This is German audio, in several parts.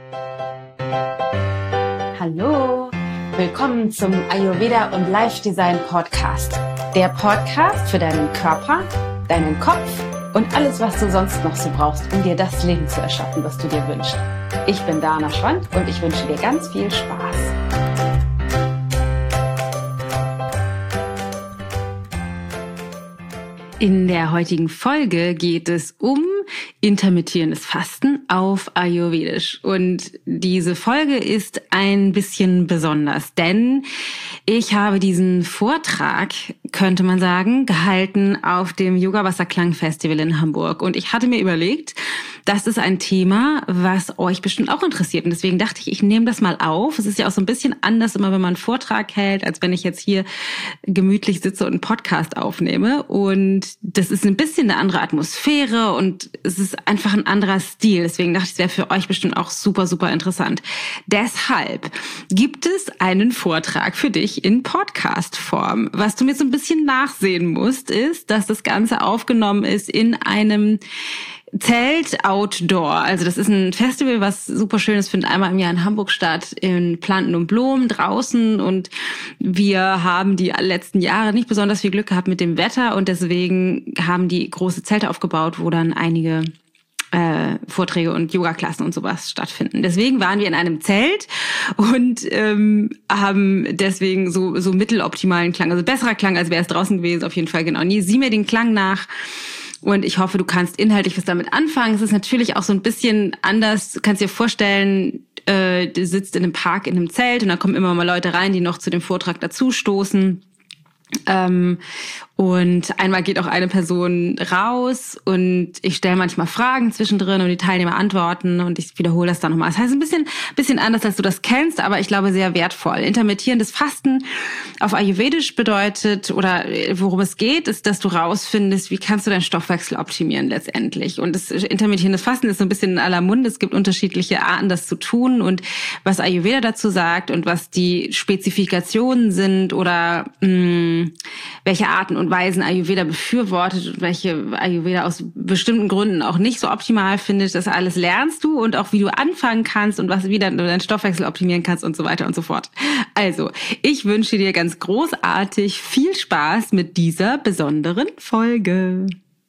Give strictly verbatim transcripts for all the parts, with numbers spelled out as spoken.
Hallo, willkommen zum Ayurveda und Life Design Podcast. Der Podcast für deinen Körper, deinen Kopf und alles, was du sonst noch so brauchst, um dir das Leben zu erschaffen, was du dir wünschst. Ich bin Dana Schwand und ich wünsche dir ganz viel Spaß. In der heutigen Folge geht es um intermittierendes Fasten auf Ayurvedisch. Und diese Folge ist ein bisschen besonders, denn ich habe diesen Vortrag, könnte man sagen, gehalten auf dem Yoga Wasserklang Festival in Hamburg. Und ich hatte mir überlegt, das ist ein Thema, was euch bestimmt auch interessiert. Und deswegen dachte ich, ich nehme das mal auf. Es ist ja auch so ein bisschen anders, immer wenn man einen Vortrag hält, als wenn ich jetzt hier gemütlich sitze und einen Podcast aufnehme. Und das ist ein bisschen eine andere Atmosphäre und es ist einfach ein anderer Stil. Deswegen dachte ich, es wäre für euch bestimmt auch super, super interessant. Deshalb gibt es einen Vortrag für dich in Podcast-Form. Was du mir so ein bisschen nachsehen musst, ist, dass das Ganze aufgenommen ist in einem Zelt Outdoor. Also das ist ein Festival, was super schön ist, findet einmal im Jahr in Hamburg statt, in Planten und Blumen draußen. Und wir haben die letzten Jahre nicht besonders viel Glück gehabt mit dem Wetter und deswegen haben die große Zelte aufgebaut, wo dann einige äh, Vorträge und Yoga-Klassen und sowas stattfinden. Deswegen waren wir in einem Zelt und ähm, haben deswegen so so mitteloptimalen Klang, also besserer Klang, als wäre es draußen gewesen, auf jeden Fall. Genau. Nie, sieh mir den Klang nach. Und ich hoffe, du kannst inhaltlich was damit anfangen. Es ist natürlich auch so ein bisschen anders. Du kannst dir vorstellen, äh, du sitzt in einem Park in einem Zelt und da kommen immer mal Leute rein, die noch zu dem Vortrag dazustoßen. Ähm, und einmal geht auch eine Person raus und ich stelle manchmal Fragen zwischendrin und die Teilnehmer antworten und ich wiederhole das dann nochmal. Das heißt, ein bisschen, bisschen anders, als du das kennst, aber ich glaube sehr wertvoll. Intermittierendes Fasten auf Ayurvedisch bedeutet, oder worum es geht, ist, dass du rausfindest, wie kannst du deinen Stoffwechsel optimieren letztendlich. Und das intermittierendes Fasten ist so ein bisschen in aller Munde. Es gibt unterschiedliche Arten, das zu tun und was Ayurveda dazu sagt und was die Spezifikationen sind oder mh, welche Arten und Weisen Ayurveda befürwortet und welche Ayurveda aus bestimmten Gründen auch nicht so optimal findet. Das alles lernst du und auch wie du anfangen kannst und was wie du deinen Stoffwechsel optimieren kannst und so weiter und so fort. Also, ich wünsche dir ganz großartig viel Spaß mit dieser besonderen Folge.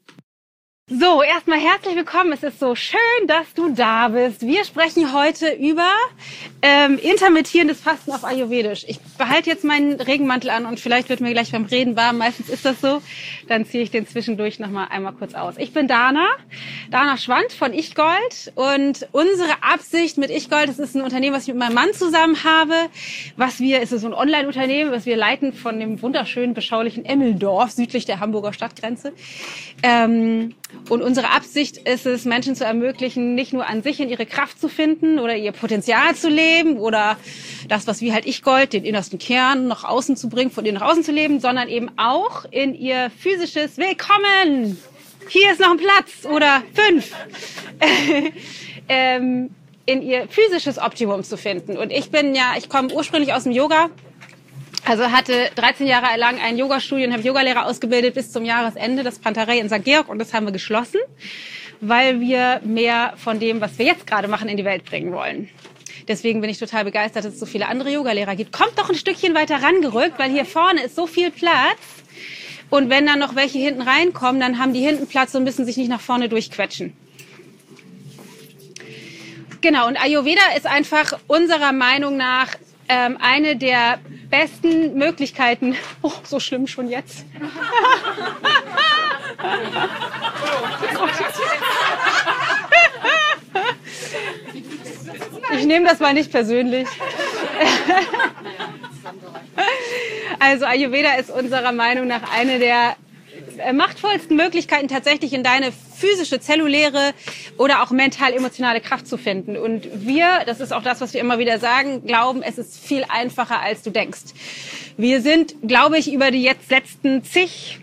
So, erstmal herzlich willkommen. Es ist so schön, dass du da bist. Wir sprechen heute über ähm, intermittierendes Fasten auf Ayurvedisch. Ich behalte jetzt meinen Regenmantel an und vielleicht wird mir gleich beim Reden warm. Meistens ist das so. Dann ziehe ich den zwischendurch noch mal einmal kurz aus. Ich bin Dana, Dana Schwand von Ich-Gold und unsere Absicht mit Ich-Gold, das ist ein Unternehmen, was ich mit meinem Mann zusammen habe. Was wir, es ist so ein Online-Unternehmen, was wir leiten von dem wunderschönen, beschaulichen Emmeldorf, südlich der Hamburger Stadtgrenze. Ähm, Und unsere Absicht ist es, Menschen zu ermöglichen, nicht nur an sich in ihre Kraft zu finden oder ihr Potenzial zu leben oder das, was wir halt Ich-Gold, den innersten Kern nach außen zu bringen, von innen nach außen zu leben, sondern eben auch in ihr physisches Willkommen. Hier ist noch ein Platz oder fünf. ähm, in ihr physisches Optimum zu finden. Und ich bin ja, ich komme ursprünglich aus dem Yoga. Also hatte dreizehn Jahre lang ein Yoga-Studio und habe Yogalehrer ausgebildet bis zum Jahresende, das Pantarei in Sankt Georg, und das haben wir geschlossen, weil wir mehr von dem, was wir jetzt gerade machen, in die Welt bringen wollen. Deswegen bin ich total begeistert, dass es so viele andere Yogalehrer gibt. Kommt doch ein Stückchen weiter rangerückt, weil hier vorne ist so viel Platz. Und wenn dann noch welche hinten reinkommen, dann haben die hinten Platz und müssen sich nicht nach vorne durchquetschen. Genau, und Ayurveda ist einfach unserer Meinung nach ähm, eine der besten Möglichkeiten. Oh, so schlimm schon jetzt. Ich nehme das mal nicht persönlich. Also Ayurveda ist unserer Meinung nach eine der machtvollsten Möglichkeiten, tatsächlich in deine physische, zelluläre oder auch mental-emotionale Kraft zu finden. Und wir, das ist auch das, was wir immer wieder sagen, glauben, es ist viel einfacher, als du denkst. Wir sind, glaube ich, über die jetzt letzten zig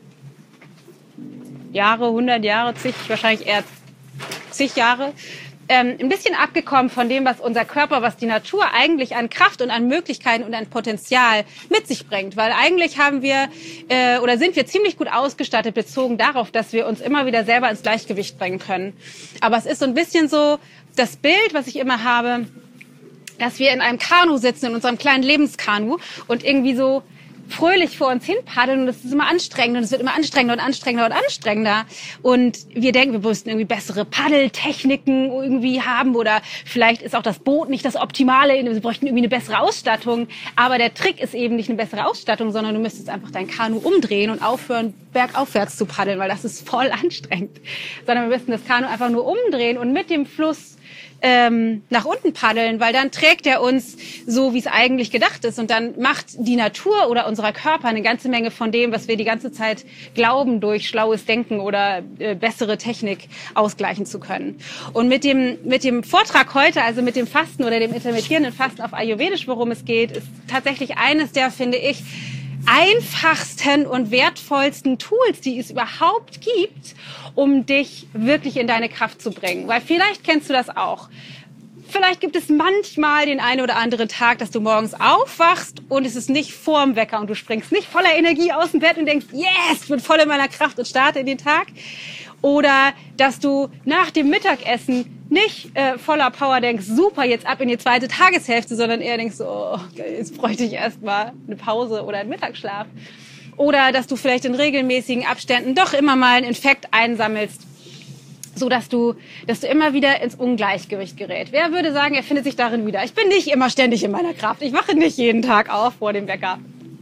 Jahre, hundert Jahre, zig, wahrscheinlich eher zig Jahre, ähm, ein bisschen abgekommen von dem, was unser Körper, was die Natur eigentlich an Kraft und an Möglichkeiten und an Potenzial mit sich bringt. Weil eigentlich haben wir äh, oder sind wir ziemlich gut ausgestattet, bezogen darauf, dass wir uns immer wieder selber ins Gleichgewicht bringen können. Aber es ist so ein bisschen so, das Bild, was ich immer habe, dass wir in einem Kanu sitzen, in unserem kleinen Lebenskanu und irgendwie so fröhlich vor uns hin paddeln und es ist immer anstrengend und es wird immer anstrengender und anstrengender und anstrengender und wir denken, wir müssten irgendwie bessere Paddeltechniken irgendwie haben oder vielleicht ist auch das Boot nicht das Optimale, wir bräuchten irgendwie eine bessere Ausstattung, aber der Trick ist eben nicht eine bessere Ausstattung, sondern du müsstest einfach dein Kanu umdrehen und aufhören, bergaufwärts zu paddeln, weil das ist voll anstrengend, sondern wir müssten das Kanu einfach nur umdrehen und mit dem Fluss Ähm, nach unten paddeln, weil dann trägt er uns so, wie es eigentlich gedacht ist. Und dann macht die Natur oder unser Körper eine ganze Menge von dem, was wir die ganze Zeit glauben, durch schlaues Denken oder äh, bessere Technik ausgleichen zu können. Und mit dem, mit dem Vortrag heute, also mit dem Fasten oder dem intermittierenden Fasten auf Ayurvedisch, worum es geht, ist tatsächlich eines der, finde ich, einfachsten und wertvollsten Tools, die es überhaupt gibt, um dich wirklich in deine Kraft zu bringen. Weil vielleicht kennst du das auch. Vielleicht gibt es manchmal den einen oder anderen Tag, dass du morgens aufwachst und es ist nicht vorm Wecker und du springst nicht voller Energie aus dem Bett und denkst, yes, ich bin voll in meiner Kraft und starte in den Tag. Oder dass du nach dem Mittagessen nicht äh, voller Power denkst, super, jetzt ab in die zweite Tageshälfte, sondern eher denkst, oh, jetzt bräuchte ich erst mal eine Pause oder einen Mittagsschlaf. Oder dass du vielleicht in regelmäßigen Abständen doch immer mal einen Infekt einsammelst, so dass du, dass du immer wieder ins Ungleichgewicht gerät. Wer würde sagen, er findet sich darin wieder? Ich bin nicht immer ständig in meiner Kraft. Ich wache nicht jeden Tag auf vor dem Wecker.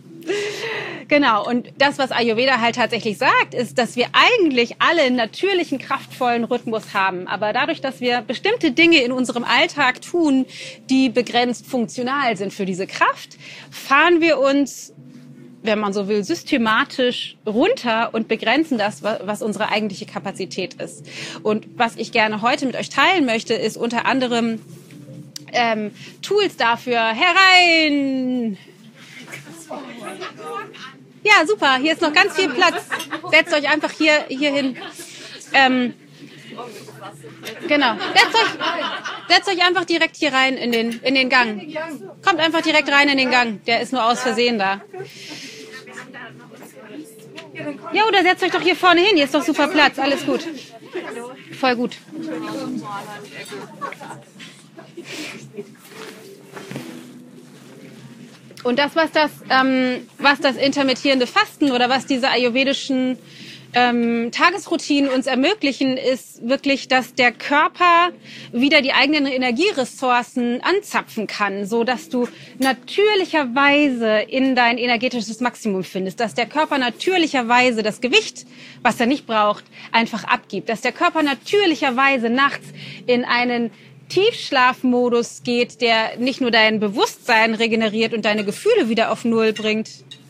Genau, und das, was Ayurveda halt tatsächlich sagt, ist, dass wir eigentlich alle einen natürlichen, kraftvollen Rhythmus haben. Aber dadurch, dass wir bestimmte Dinge in unserem Alltag tun, die begrenzt funktional sind für diese Kraft, fahren wir uns, wenn man so will, systematisch runter und begrenzen das, was unsere eigentliche Kapazität ist. Und was ich gerne heute mit euch teilen möchte, ist unter anderem ähm, Tools dafür. Herein! Ja, super. Hier ist noch ganz viel Platz. Setzt euch einfach hier, hier hin. Ähm, genau. Setzt euch, setzt euch einfach direkt hier rein in den, in den Gang. Kommt einfach direkt rein in den Gang. Der ist nur aus Versehen da. Ja, oder setzt euch doch hier vorne hin. Hier ist doch super Platz. Alles gut. Voll gut. Und das, was das, ähm, was das intermittierende Fasten oder was diese ayurvedischen ähm, Tagesroutinen uns ermöglichen, ist wirklich, dass der Körper wieder die eigenen Energieressourcen anzapfen kann, so dass du natürlicherweise in dein energetisches Maximum findest, dass der Körper natürlicherweise das Gewicht, was er nicht braucht, einfach abgibt, dass der Körper natürlicherweise nachts in einen Tiefschlafmodus geht, der nicht nur dein Bewusstsein regeneriert und deine Gefühle wieder auf Null bringt,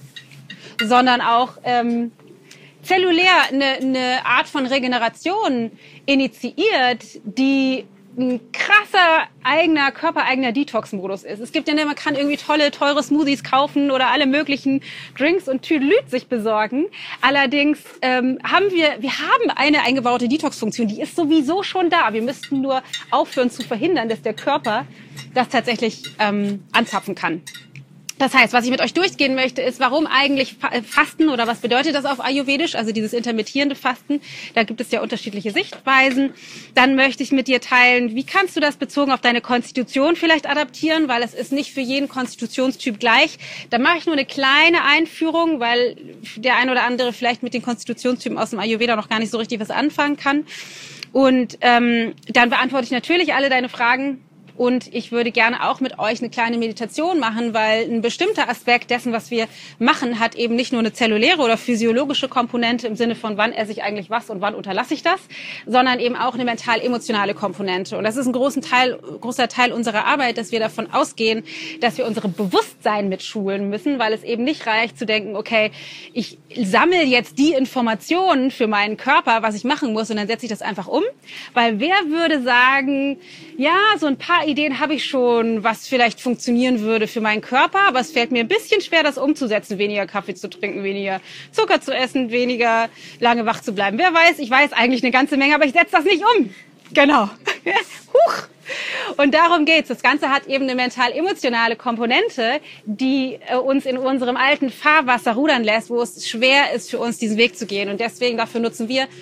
sondern auch ähm, zellulär eine, eine Art von Regeneration initiiert, die ein krasser eigener, körpereigener Detox-Modus ist. Es gibt ja, man kann irgendwie tolle, teure Smoothies kaufen oder alle möglichen Drinks und Tüdelüt sich besorgen. Allerdings ähm, haben wir, wir haben eine eingebaute Detox-Funktion, die ist sowieso schon da. Wir müssten nur aufhören zu verhindern, dass der Körper das tatsächlich ähm, anzapfen kann. Das heißt, was ich mit euch durchgehen möchte, ist, warum eigentlich Fasten oder was bedeutet das auf Ayurvedisch, also dieses intermittierende Fasten. Da gibt es ja unterschiedliche Sichtweisen. Dann möchte ich mit dir teilen, wie kannst du das bezogen auf deine Konstitution vielleicht adaptieren, weil es ist nicht für jeden Konstitutionstyp gleich. Da mache ich nur eine kleine Einführung, weil der ein oder andere vielleicht mit den Konstitutionstypen aus dem Ayurveda noch gar nicht so richtig was anfangen kann. Und ähm, dann beantworte ich natürlich alle deine Fragen. Und ich würde gerne auch mit euch eine kleine Meditation machen, weil ein bestimmter Aspekt dessen, was wir machen, hat eben nicht nur eine zelluläre oder physiologische Komponente im Sinne von, wann esse ich eigentlich was und wann unterlasse ich das, sondern eben auch eine mental-emotionale Komponente. Und das ist ein großen Teil, großer Teil unserer Arbeit, dass wir davon ausgehen, dass wir unsere Bewusstsein mitschulen müssen, weil es eben nicht reicht zu denken, okay, ich sammle jetzt die Informationen für meinen Körper, was ich machen muss, und dann setze ich das einfach um. Weil wer würde sagen, ja, so ein paar Ideen habe ich schon, was vielleicht funktionieren würde für meinen Körper, aber es fällt mir ein bisschen schwer, das umzusetzen, weniger Kaffee zu trinken, weniger Zucker zu essen, weniger lange wach zu bleiben. Wer weiß, ich weiß eigentlich eine ganze Menge, aber ich setze das nicht um. Genau. Huch. Und darum geht's. Das Ganze hat eben eine mental-emotionale Komponente, die äh, uns in unserem alten Fahrwasser rudern lässt, wo es schwer ist für uns, diesen Weg zu gehen. Und deswegen, dafür nutzen wir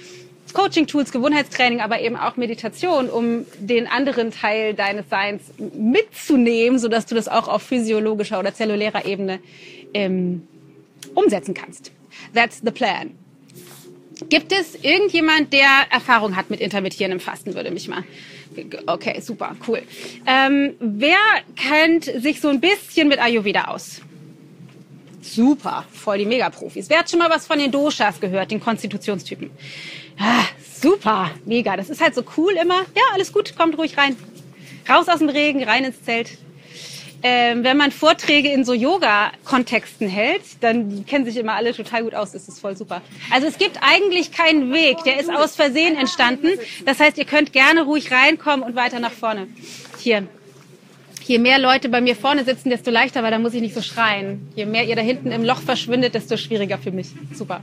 Coaching-Tools, Gewohnheitstraining, aber eben auch Meditation, um den anderen Teil deines Seins mitzunehmen, sodass du das auch auf physiologischer oder zellulärer Ebene ähm, umsetzen kannst. That's the plan. Gibt es irgendjemand, der Erfahrung hat mit intermittierendem Fasten, würde mich mal... Okay, super, cool. Ähm, wer kennt sich so ein bisschen mit Ayurveda aus? Super, voll die Megaprofis. Wer hat schon mal was von den Doshas gehört, den Konstitutionstypen? Ah, super, mega. Das ist halt so cool immer. Ja, alles gut, kommt ruhig rein. Raus aus dem Regen, rein ins Zelt. Ähm, wenn man Vorträge in so Yoga-Kontexten hält, dann kennen sich immer alle total gut aus. Das ist voll super. Also es gibt eigentlich keinen Weg. Der ist aus Versehen entstanden. Das heißt, ihr könnt gerne ruhig reinkommen und weiter nach vorne. Hier. Je mehr Leute bei mir vorne sitzen, desto leichter, weil da muss ich nicht so schreien. Je mehr ihr da hinten im Loch verschwindet, desto schwieriger für mich. Super.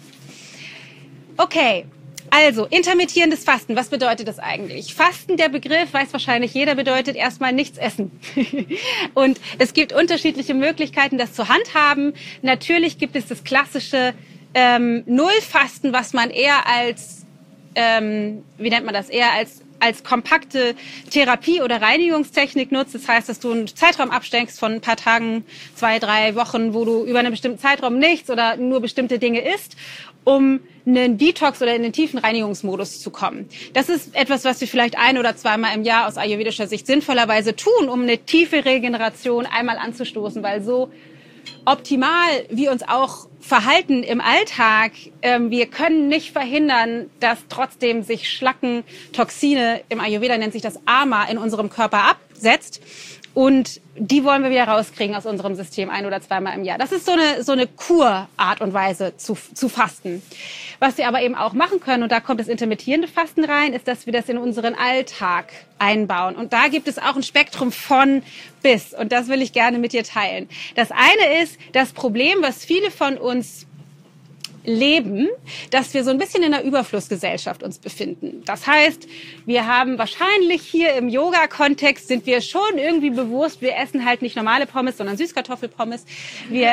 Okay. Also, intermittierendes Fasten, was bedeutet das eigentlich? Fasten, der Begriff, weiß wahrscheinlich jeder, bedeutet erstmal nichts essen. Und es gibt unterschiedliche Möglichkeiten, das zu handhaben. Natürlich gibt es das klassische ähm, Nullfasten, was man eher als, ähm, wie nennt man das, eher als als kompakte Therapie oder Reinigungstechnik nutzt. Das heißt, dass du einen Zeitraum absteckst von ein paar Tagen, zwei, drei Wochen, wo du über einen bestimmten Zeitraum nichts oder nur bestimmte Dinge isst, um einen Detox oder in den tiefen Reinigungsmodus zu kommen. Das ist etwas, was wir vielleicht ein- oder zweimal im Jahr aus ayurvedischer Sicht sinnvollerweise tun, um eine tiefe Regeneration einmal anzustoßen, weil so optimal wir uns auch verhalten im Alltag, ähm, wir können nicht verhindern, dass trotzdem sich Schlacken, Toxine, im Ayurveda nennt sich das Ama, in unserem Körper absetzt. Und die wollen wir wieder rauskriegen aus unserem System ein- oder zweimal im Jahr. Das ist so eine, so eine Kurart und Weise zu, zu fasten. Was wir aber eben auch machen können, und da kommt das intermittierende Fasten rein, ist, dass wir das in unseren Alltag einbauen. Und da gibt es auch ein Spektrum von bis. Und das will ich gerne mit dir teilen. Das eine ist das Problem, was viele von uns leben, dass wir so ein bisschen in einer Überflussgesellschaft uns befinden. Das heißt, wir haben wahrscheinlich hier im Yoga-Kontext sind wir schon irgendwie bewusst, wir essen halt nicht normale Pommes, sondern Süßkartoffelpommes. Wir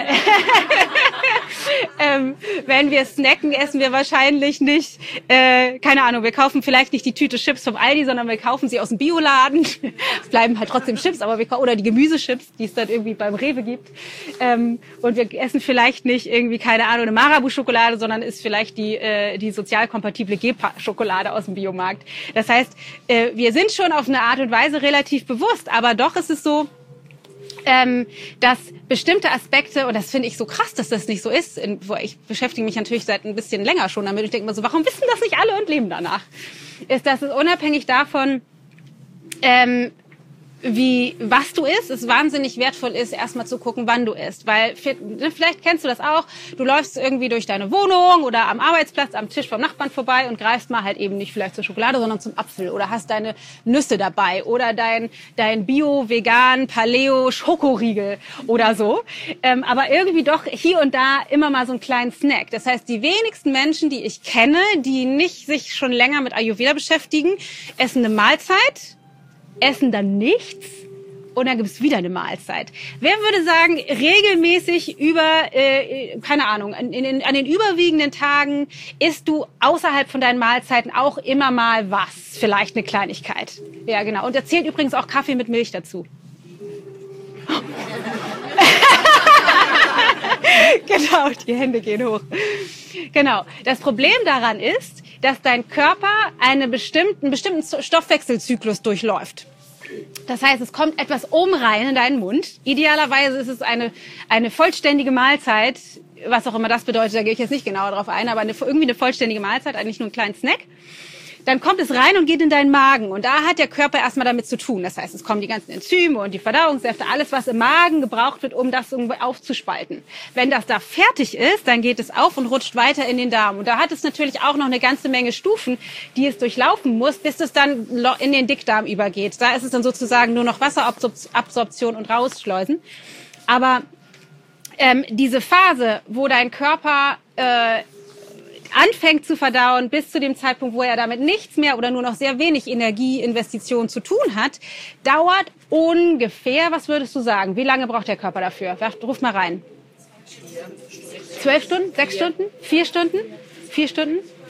ähm, wenn wir snacken, essen wir wahrscheinlich nicht, äh, keine Ahnung, wir kaufen vielleicht nicht die Tüte Chips vom Aldi, sondern wir kaufen sie aus dem Bioladen. Es bleiben halt trotzdem Chips, aber wir oder die Gemüsechips, die es dann irgendwie beim Rewe gibt. Ähm, und wir essen vielleicht nicht irgendwie, keine Ahnung, eine Marabu-Schokolade, sondern ist vielleicht die, äh, die sozial kompatible Gepa-Schokolade aus dem Biomarkt. Das heißt, äh, wir sind schon auf eine Art und Weise relativ bewusst, aber doch ist es so, ähm, dass bestimmte Aspekte, und das finde ich so krass, dass das nicht so ist, in, wo ich beschäftige mich natürlich seit ein bisschen länger schon damit, ich denke mir so, warum wissen das nicht alle und leben danach? Ist, dass es unabhängig davon, ähm, wie, was du isst, es wahnsinnig wertvoll ist, erstmal zu gucken, wann du isst. Weil, vielleicht kennst du das auch, du läufst irgendwie durch deine Wohnung oder am Arbeitsplatz, am Tisch vom Nachbarn vorbei und greifst mal halt eben nicht vielleicht zur Schokolade, sondern zum Apfel oder hast deine Nüsse dabei oder dein, dein Bio, Vegan, Paleo, Schokoriegel oder so. Ähm, aber irgendwie doch hier und da immer mal so einen kleinen Snack. Das heißt, die wenigsten Menschen, die ich kenne, die nicht sich schon länger mit Ayurveda beschäftigen, essen eine Mahlzeit, essen dann nichts und dann gibt's wieder eine Mahlzeit. Wer würde sagen, regelmäßig über, äh, keine Ahnung, in, in, an den überwiegenden Tagen isst du außerhalb von deinen Mahlzeiten auch immer mal was? Vielleicht eine Kleinigkeit. Ja, genau. Und da zählt übrigens auch Kaffee mit Milch dazu. Genau, die Hände gehen hoch. Genau. Das Problem daran ist, dass dein Körper eine bestimmten, einen bestimmten Stoffwechselzyklus durchläuft. Das heißt, es kommt etwas oben rein in deinen Mund. Idealerweise ist es eine, eine vollständige Mahlzeit, was auch immer das bedeutet, da gehe ich jetzt nicht genauer drauf ein, aber eine, irgendwie eine vollständige Mahlzeit, eigentlich nur einen kleinen Snack. Dann kommt es rein und geht in deinen Magen. Und da hat der Körper erstmal damit zu tun. Das heißt, es kommen die ganzen Enzyme und die Verdauungssäfte, alles, was im Magen gebraucht wird, um das irgendwie aufzuspalten. Wenn das da fertig ist, dann geht es auf und rutscht weiter in den Darm. Und da hat es natürlich auch noch eine ganze Menge Stufen, die es durchlaufen muss, bis es dann in den Dickdarm übergeht. Da ist es dann sozusagen nur noch Wasserabsorption und rausschleusen. Aber ähm, diese Phase, wo dein Körper äh, anfängt zu verdauen, bis zu dem Zeitpunkt, wo er damit nichts mehr oder nur noch sehr wenig Energieinvestitionen zu tun hat, dauert ungefähr, was würdest du sagen? Wie lange braucht der Körper dafür? Ruf mal rein. Zwölf Stunden? Sechs Stunden? Vier Stunden? Vier Stunden?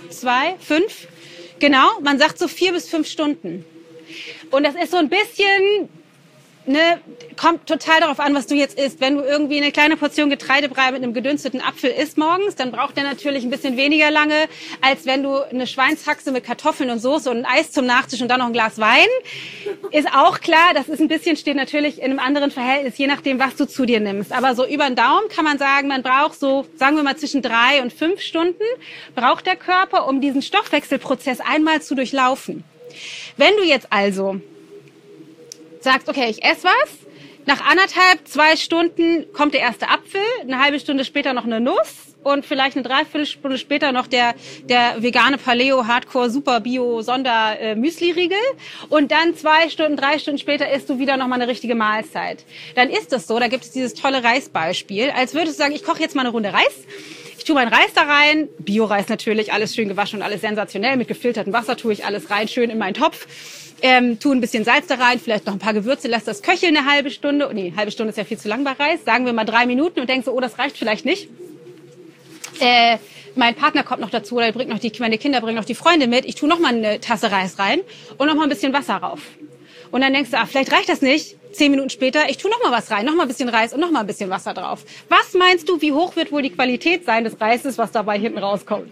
zwei, fünf. Genau, man sagt so vier bis fünf Stunden. Und das ist so ein bisschen, ne, kommt total darauf an, was du jetzt isst. Wenn du irgendwie eine kleine Portion Getreidebrei mit einem gedünsteten Apfel isst morgens, dann braucht der natürlich ein bisschen weniger lange, als wenn du eine Schweinshaxe mit Kartoffeln und Soße und ein Eis zum Nachtisch und dann noch ein Glas Wein. Ist auch klar, das ist ein bisschen, steht natürlich in einem anderen Verhältnis, je nachdem, was du zu dir nimmst. Aber so über den Daumen kann man sagen, man braucht so, sagen wir mal, zwischen drei und fünf Stunden braucht der Körper, um diesen Stoffwechselprozess einmal zu durchlaufen. Wenn du jetzt also sagst, okay, ich esse was, nach anderthalb, zwei Stunden kommt der erste Apfel, eine halbe Stunde später noch eine Nuss und vielleicht eine Dreiviertelstunde später noch der, der vegane Paleo Hardcore Super Bio Sonder äh, Müsli-Riegel und dann zwei Stunden, drei Stunden später isst du wieder noch mal eine richtige Mahlzeit. Dann ist das so, da gibt es dieses tolle Reisbeispiel, als würdest du sagen, ich koche jetzt mal eine Runde Reis. Ich tue meinen Reis da rein, Bio-Reis natürlich, alles schön gewaschen und alles sensationell. Mit gefiltertem Wasser tue ich alles rein, schön in meinen Topf. Ähm, tue ein bisschen Salz da rein, vielleicht noch ein paar Gewürze, lass das köcheln eine halbe Stunde. Nee, eine halbe Stunde ist ja viel zu lang bei Reis. Sagen wir mal drei Minuten und denkst so, oh, das reicht vielleicht nicht. Äh, mein Partner kommt noch dazu oder bringt noch die, meine Kinder bringen noch die Freunde mit. Ich tue noch mal eine Tasse Reis rein und noch mal ein bisschen Wasser rauf. Und dann denkst du, ah, vielleicht reicht das nicht. Zehn Minuten später, ich tue noch mal was rein, noch mal ein bisschen Reis und noch mal ein bisschen Wasser drauf. Was meinst du, wie hoch wird wohl die Qualität sein des Reises, was dabei hinten rauskommt?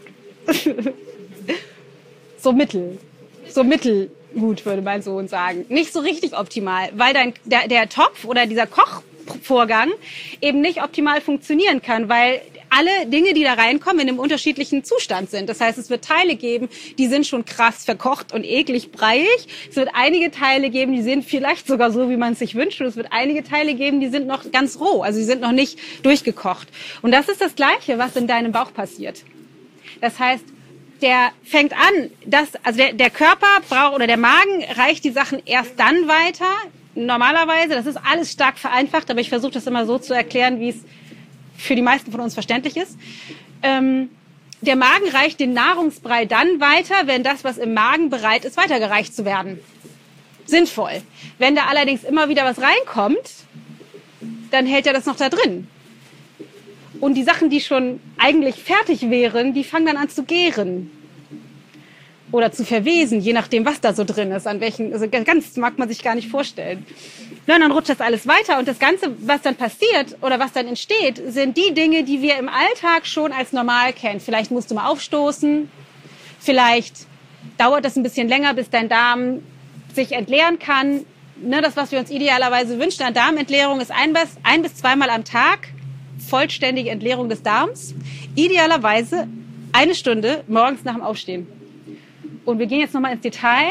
So mittel. So mittelgut, würde mein Sohn sagen. Nicht so richtig optimal, weil dein, der, der Topf oder dieser Kochvorgang eben nicht optimal funktionieren kann, weil alle Dinge, die da reinkommen, in einem unterschiedlichen Zustand sind. Das heißt, es wird Teile geben, die sind schon krass verkocht und eklig breiig. Es wird einige Teile geben, die sind vielleicht sogar so, wie man es sich wünscht. Und es wird einige Teile geben, die sind noch ganz roh, also die sind noch nicht durchgekocht. Und das ist das Gleiche, was in deinem Bauch passiert. Das heißt, der fängt an, dass, also der, der Körper braucht oder der Magen reicht die Sachen erst dann weiter. Normalerweise, das ist alles stark vereinfacht, aber ich versuche das immer so zu erklären, wie es für die meisten von uns verständlich ist. Ähm, der Magen reicht den Nahrungsbrei dann weiter, wenn das, was im Magen bereit ist, weitergereicht zu werden. Sinnvoll. Wenn da allerdings immer wieder was reinkommt, dann hält er das noch da drin. Und die Sachen, die schon eigentlich fertig wären, die fangen dann an zu gären. Oder zu verwesen, je nachdem, was da so drin ist. An welchen, also ganz mag man sich gar nicht vorstellen. Ja, und dann rutscht das alles weiter. Und das Ganze, was dann passiert oder was dann entsteht, sind die Dinge, die wir im Alltag schon als normal kennen. Vielleicht musst du mal aufstoßen. Vielleicht dauert das ein bisschen länger, bis dein Darm sich entleeren kann. Ne, das, was wir uns idealerweise wünschen an Darmentleerung, ist ein bis, ein bis zweimal am Tag vollständige Entleerung des Darms. Idealerweise eine Stunde morgens nach dem Aufstehen. Und wir gehen jetzt nochmal ins Detail.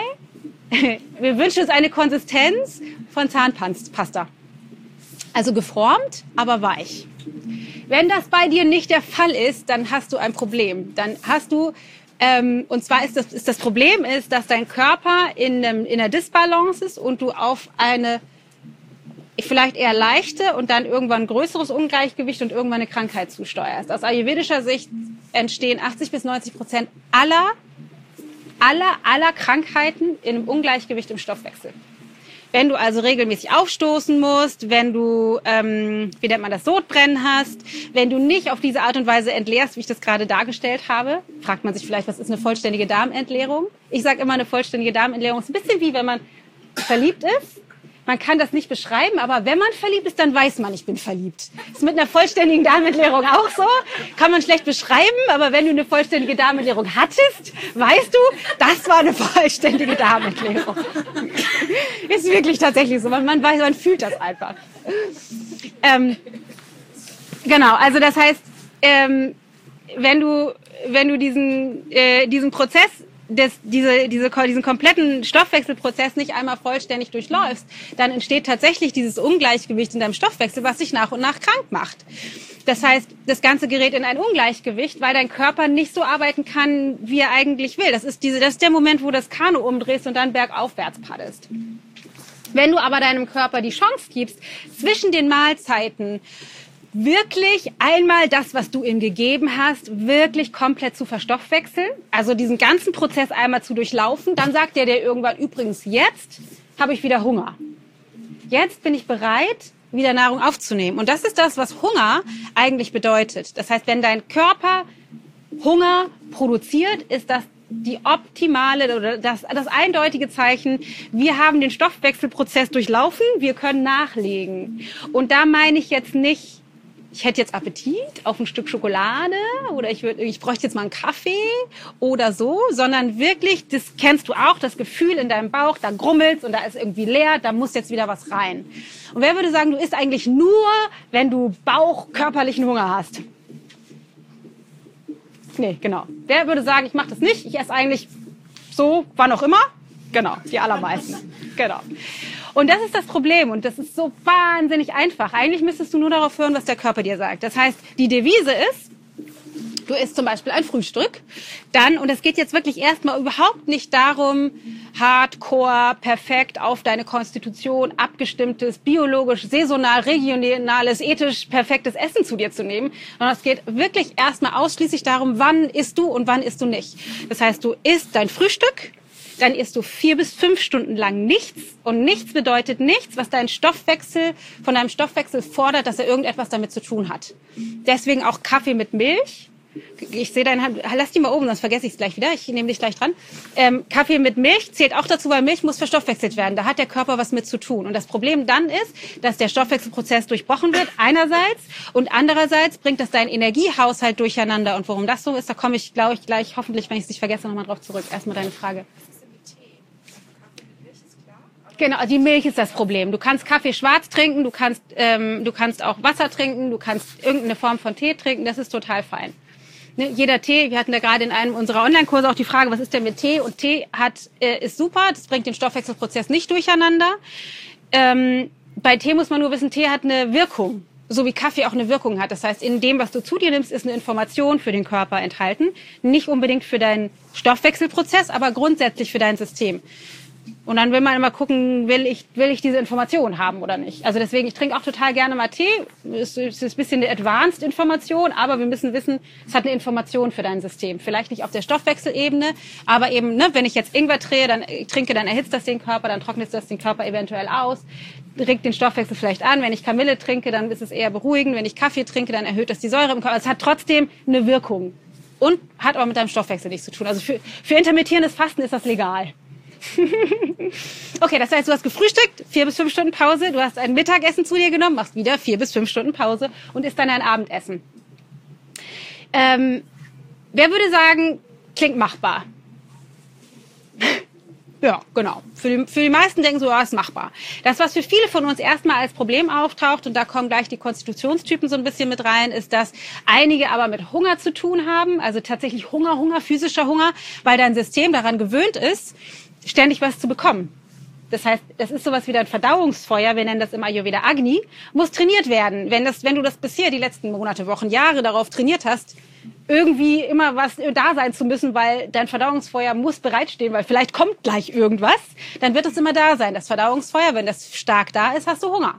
Wir wünschen uns eine Konsistenz von Zahnpasta. Also geformt, aber weich. Wenn das bei dir nicht der Fall ist, dann hast du ein Problem. Dann hast du, ähm, und zwar ist das, ist das Problem, ist, dass dein Körper in, einem, in einer Disbalance ist und du auf eine vielleicht eher leichte und dann irgendwann ein größeres Ungleichgewicht und irgendwann eine Krankheit zusteuerst. Aus ayurvedischer Sicht entstehen achtzig bis neunzig Prozent aller aller, aller Krankheiten in einem Ungleichgewicht im Stoffwechsel. Wenn du also regelmäßig aufstoßen musst, wenn du, ähm, wie nennt man das, Sodbrennen hast, wenn du nicht auf diese Art und Weise entleerst, wie ich das gerade dargestellt habe, fragt man sich vielleicht, was ist eine vollständige Darmentleerung? Ich sage immer, eine vollständige Darmentleerung ist ein bisschen wie, wenn man verliebt ist. Man kann das nicht beschreiben, aber wenn man verliebt ist, dann weiß man, ich bin verliebt. Ist mit einer vollständigen Darmentleerung auch so. Kann man schlecht beschreiben, aber wenn du eine vollständige Darmentleerung hattest, weißt du, das war eine vollständige Darmentleerung. Ist wirklich tatsächlich so. Man, man weiß, man fühlt das einfach. Ähm, genau, also das heißt, ähm, wenn du, wenn du diesen, äh, diesen Prozess Das, diese, diese, diesen kompletten Stoffwechselprozess nicht einmal vollständig durchläufst, dann entsteht tatsächlich dieses Ungleichgewicht in deinem Stoffwechsel, was dich nach und nach krank macht. Das heißt, das Ganze gerät in ein Ungleichgewicht, weil dein Körper nicht so arbeiten kann, wie er eigentlich will. Das ist, diese, das ist der Moment, wo du das Kanu umdrehst und dann bergaufwärts paddelst. Wenn du aber deinem Körper die Chance gibst, zwischen den Mahlzeiten wirklich einmal das, was du ihm gegeben hast, wirklich komplett zu verstoffwechseln, also diesen ganzen Prozess einmal zu durchlaufen, dann sagt er dir irgendwann, übrigens, jetzt habe ich wieder Hunger. Jetzt bin ich bereit, wieder Nahrung aufzunehmen. Und das ist das, was Hunger eigentlich bedeutet. Das heißt, wenn dein Körper Hunger produziert, ist das die optimale oder das, das eindeutige Zeichen, wir haben den Stoffwechselprozess durchlaufen, wir können nachlegen. Und da meine ich jetzt nicht, ich hätte jetzt Appetit auf ein Stück Schokolade oder ich, würd, ich bräuchte jetzt mal einen Kaffee oder so, sondern wirklich, das kennst du auch, das Gefühl in deinem Bauch, da grummelt's und da ist irgendwie leer, da muss jetzt wieder was rein. Und wer würde sagen, du isst eigentlich nur, wenn du bauchkörperlichen Hunger hast? Nee, genau. Der würde sagen, ich mache das nicht, ich esse eigentlich so, wann auch immer. Genau, die allermeisten. Genau. Und das ist das Problem und das ist so wahnsinnig einfach. Eigentlich müsstest du nur darauf hören, was der Körper dir sagt. Das heißt, die Devise ist, du isst zum Beispiel ein Frühstück, dann, und es geht jetzt wirklich erstmal überhaupt nicht darum, hardcore, perfekt auf deine Konstitution abgestimmtes, biologisch, saisonal, regionales, ethisch perfektes Essen zu dir zu nehmen, sondern es geht wirklich erstmal ausschließlich darum, wann isst du und wann isst du nicht. Das heißt, du isst dein Frühstück, dann isst du vier bis fünf Stunden lang nichts. Und nichts bedeutet nichts, was dein Stoffwechsel, von deinem Stoffwechsel fordert, dass er irgendetwas damit zu tun hat. Deswegen auch Kaffee mit Milch. Ich sehe deine Hand, lass die mal oben, sonst vergesse ich es gleich wieder. Ich nehme dich gleich dran. Ähm, Kaffee mit Milch zählt auch dazu, weil Milch muss verstoffwechselt werden. Da hat der Körper was mit zu tun. Und das Problem dann ist, dass der Stoffwechselprozess durchbrochen wird, einerseits. Und andererseits bringt das deinen Energiehaushalt durcheinander. Und warum das so ist, da komme ich, glaube ich, gleich, hoffentlich, wenn ich es nicht vergesse, nochmal drauf zurück. Erstmal deine Frage. Genau, die Milch ist das Problem. Du kannst Kaffee schwarz trinken, du kannst, ähm, du kannst auch Wasser trinken, du kannst irgendeine Form von Tee trinken, das ist total fein. Ne, jeder Tee, wir hatten da gerade in einem unserer Online-Kurse auch die Frage, was ist denn mit Tee? Und Tee hat, äh, ist super, das bringt den Stoffwechselprozess nicht durcheinander. Ähm, bei Tee muss man nur wissen, Tee hat eine Wirkung, so wie Kaffee auch eine Wirkung hat. Das heißt, in dem, was du zu dir nimmst, ist eine Information für den Körper enthalten. Nicht unbedingt für deinen Stoffwechselprozess, aber grundsätzlich für dein System. Und dann will man immer gucken, will ich, will ich diese Information haben oder nicht. Also deswegen, ich trinke auch total gerne mal Tee. Es ist ein bisschen eine Advanced Information, aber wir müssen wissen, es hat eine Information für dein System. Vielleicht nicht auf der Stoffwechselebene, aber eben, ne, wenn ich jetzt Ingwer trinke, dann, trinke, dann erhitzt das den Körper, dann trocknet das den Körper eventuell aus, regt den Stoffwechsel vielleicht an. Wenn ich Kamille trinke, dann ist es eher beruhigend. Wenn ich Kaffee trinke, dann erhöht das die Säure im Körper. Es hat trotzdem eine Wirkung und hat aber mit deinem Stoffwechsel nichts zu tun. Also für, für intermittierendes Fasten ist das legal. Okay, das heißt, du hast gefrühstückt, vier bis fünf Stunden Pause, du hast ein Mittagessen zu dir genommen, machst wieder vier bis fünf Stunden Pause und isst dann ein Abendessen. Ähm, wer würde sagen, klingt machbar? Ja, genau. Für die, für die meisten denken so, ja, ist machbar. Das, was für viele von uns erstmal als Problem auftaucht, und da kommen gleich die Konstitutionstypen so ein bisschen mit rein, ist, dass einige aber mit Hunger zu tun haben, also tatsächlich Hunger, Hunger, physischer Hunger, weil dein System daran gewöhnt ist, ständig was zu bekommen. Das heißt, das ist sowas wie ein Verdauungsfeuer, wir nennen das im Ayurveda Agni, muss trainiert werden. Wenn das, wenn du das bisher die letzten Monate, Wochen, Jahre darauf trainiert hast, irgendwie immer was da sein zu müssen, weil dein Verdauungsfeuer muss bereitstehen, weil vielleicht kommt gleich irgendwas, dann wird es immer da sein. Das Verdauungsfeuer, wenn das stark da ist, hast du Hunger.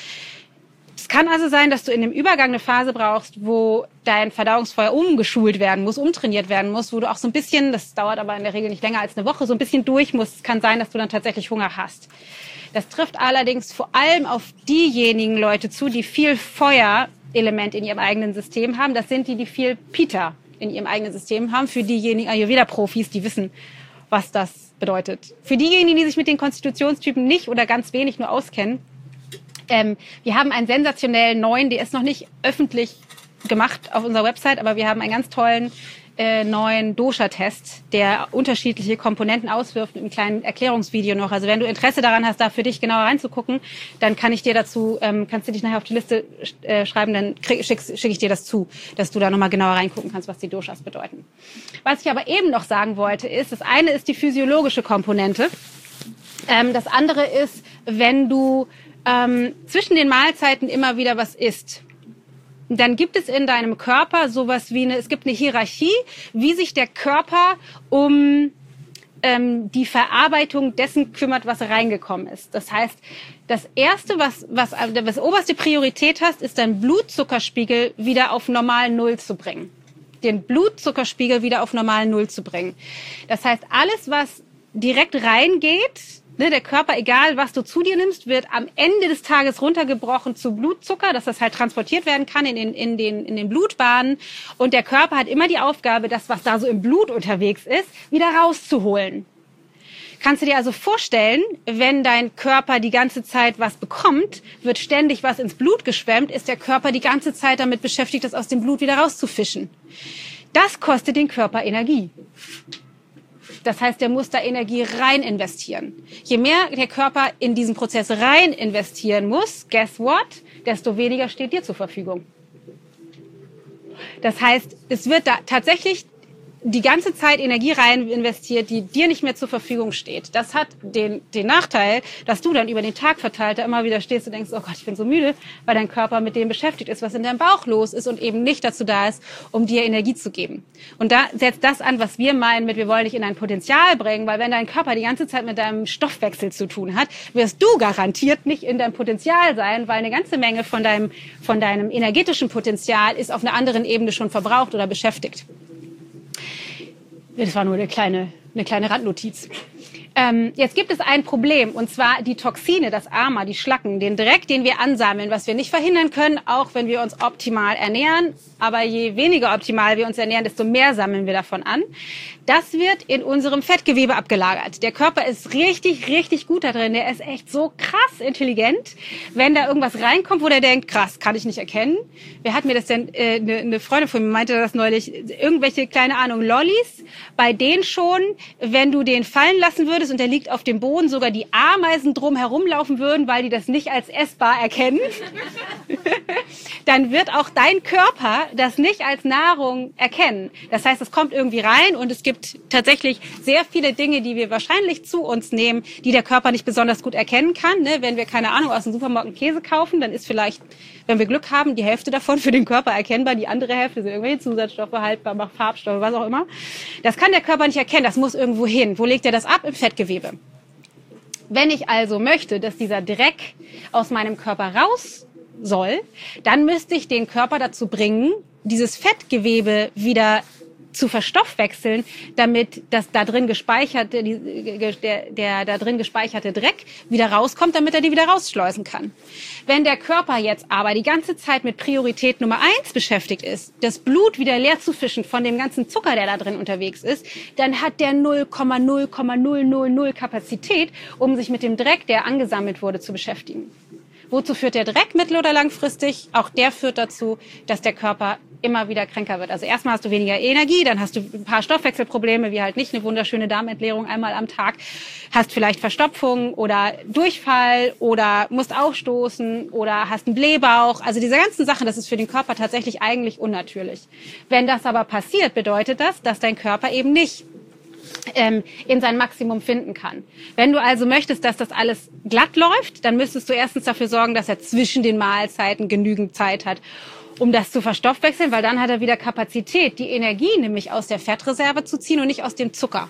Es kann also sein, dass du in dem Übergang eine Phase brauchst, wo dein Verdauungsfeuer umgeschult werden muss, umtrainiert werden muss, wo du auch so ein bisschen, das dauert aber in der Regel nicht länger als eine Woche, so ein bisschen durch musst. Es kann sein, dass du dann tatsächlich Hunger hast. Das trifft allerdings vor allem auf diejenigen Leute zu, die viel Feuerelement in ihrem eigenen System haben. Das sind die, die viel Pitta in ihrem eigenen System haben. Für diejenigen Ayurveda-Profis, die wissen, was das bedeutet. Für diejenigen, die sich mit den Konstitutionstypen nicht oder ganz wenig nur auskennen, Ähm, wir haben einen sensationellen neuen, der ist noch nicht öffentlich gemacht auf unserer Website, aber wir haben einen ganz tollen äh, neuen Dosha-Test, der unterschiedliche Komponenten auswirft mit einem kleinen Erklärungsvideo noch. Also wenn du Interesse daran hast, da für dich genauer reinzugucken, dann kann ich dir dazu, ähm, kannst du dich nachher auf die Liste äh, schreiben, dann schicke schick ich dir das zu, dass du da nochmal genauer reingucken kannst, was die Doshas bedeuten. Was ich aber eben noch sagen wollte, ist, das eine ist die physiologische Komponente. Ähm, das andere ist, wenn du ähm, zwischen den Mahlzeiten immer wieder was isst. Dann gibt es in deinem Körper sowas wie eine, es gibt eine Hierarchie, wie sich der Körper um ähm, die Verarbeitung dessen kümmert, was reingekommen ist. Das heißt, das Erste, was, was, was oberste Priorität hast, ist dein Blutzuckerspiegel wieder auf normal Null zu bringen. Den Blutzuckerspiegel wieder auf normal Null zu bringen. Das heißt, alles, was direkt reingeht Ne, der Körper, egal was du zu dir nimmst, wird am Ende des Tages runtergebrochen zu Blutzucker, dass das halt transportiert werden kann in den, in den, in den Blutbahnen. Und der Körper hat immer die Aufgabe, das, was da so im Blut unterwegs ist, wieder rauszuholen. Kannst du dir also vorstellen, wenn dein Körper die ganze Zeit was bekommt, wird ständig was ins Blut geschwemmt, ist der Körper die ganze Zeit damit beschäftigt, das aus dem Blut wieder rauszufischen. Das kostet den Körper Energie. Das heißt, der muss da Energie rein investieren. Je mehr der Körper in diesen Prozess rein investieren muss, guess what, desto weniger steht dir zur Verfügung. Das heißt, es wird da tatsächlich die ganze Zeit Energie rein investiert, die dir nicht mehr zur Verfügung steht. Das hat den, den Nachteil, dass du dann über den Tag verteilt da immer wieder stehst und denkst, oh Gott, ich bin so müde, weil dein Körper mit dem beschäftigt ist, was in deinem Bauch los ist und eben nicht dazu da ist, um dir Energie zu geben. Und da setzt das an, was wir meinen mit, wir wollen dich in dein Potenzial bringen, weil wenn dein Körper die ganze Zeit mit deinem Stoffwechsel zu tun hat, wirst du garantiert nicht in deinem Potenzial sein, weil eine ganze Menge von deinem, von deinem energetischen Potenzial ist auf einer anderen Ebene schon verbraucht oder beschäftigt. Das war nur eine kleine, eine kleine Randnotiz. Ähm, jetzt gibt es ein Problem, und zwar die Toxine, das Ama, die Schlacken, den Dreck, den wir ansammeln, was wir nicht verhindern können, auch wenn wir uns optimal ernähren. Aber je weniger optimal wir uns ernähren, desto mehr sammeln wir davon an. Das wird in unserem Fettgewebe abgelagert. Der Körper ist richtig, richtig gut da drin. Der ist echt so krass intelligent. Wenn da irgendwas reinkommt, wo der denkt, krass, kann ich nicht erkennen. Wer hat mir das denn, äh, eine, eine Freundin von mir meinte das neulich, irgendwelche, keine Ahnung, Lollis, bei denen schon, wenn du den fallen lassen würdest und der liegt auf dem Boden, sogar die Ameisen drum herumlaufen würden, weil die das nicht als essbar erkennen, dann wird auch dein Körper das nicht als Nahrung erkennen. Das heißt, es kommt irgendwie rein und es gibt tatsächlich sehr viele Dinge, die wir wahrscheinlich zu uns nehmen, die der Körper nicht besonders gut erkennen kann. Ne? Wenn wir, keine Ahnung, aus dem Supermarkt einen Käse kaufen, dann ist vielleicht, wenn wir Glück haben, die Hälfte davon für den Körper erkennbar, die andere Hälfte sind irgendwelche Zusatzstoffe, haltbar, Farbstoffe, was auch immer. Das kann der Körper nicht erkennen, das muss irgendwo hin. Wo legt er das ab? Im Fettgewebe. Wenn ich also möchte, dass dieser Dreck aus meinem Körper raus soll, dann müsste ich den Körper dazu bringen, dieses Fettgewebe wieder zu verstoffwechseln, damit das da drin gespeicherte, der, der da drin gespeicherte Dreck wieder rauskommt, damit er die wieder rausschleusen kann. Wenn der Körper jetzt aber die ganze Zeit mit Priorität Nummer eins beschäftigt ist, das Blut wieder leer zu fischen von dem ganzen Zucker, der da drin unterwegs ist, dann hat der null Komma null Komma null null null Kapazität, um sich mit dem Dreck, der angesammelt wurde, zu beschäftigen. Wozu führt der Dreck mittel- oder langfristig? Auch der führt dazu, dass der Körper immer wieder kränker wird. Also erstmal hast du weniger Energie, dann hast du ein paar Stoffwechselprobleme, wie halt nicht eine wunderschöne Darmentleerung einmal am Tag, hast vielleicht Verstopfung oder Durchfall oder musst aufstoßen oder hast einen Blähbauch. Also diese ganzen Sachen, das ist für den Körper tatsächlich eigentlich unnatürlich. Wenn das aber passiert, bedeutet das, dass dein Körper eben nicht ähm, in sein Maximum finden kann. Wenn du also möchtest, dass das alles glatt läuft, dann müsstest du erstens dafür sorgen, dass er zwischen den Mahlzeiten genügend Zeit hat, um das zu verstoffwechseln, weil dann hat er wieder Kapazität, die Energie nämlich aus der Fettreserve zu ziehen und nicht aus dem Zucker.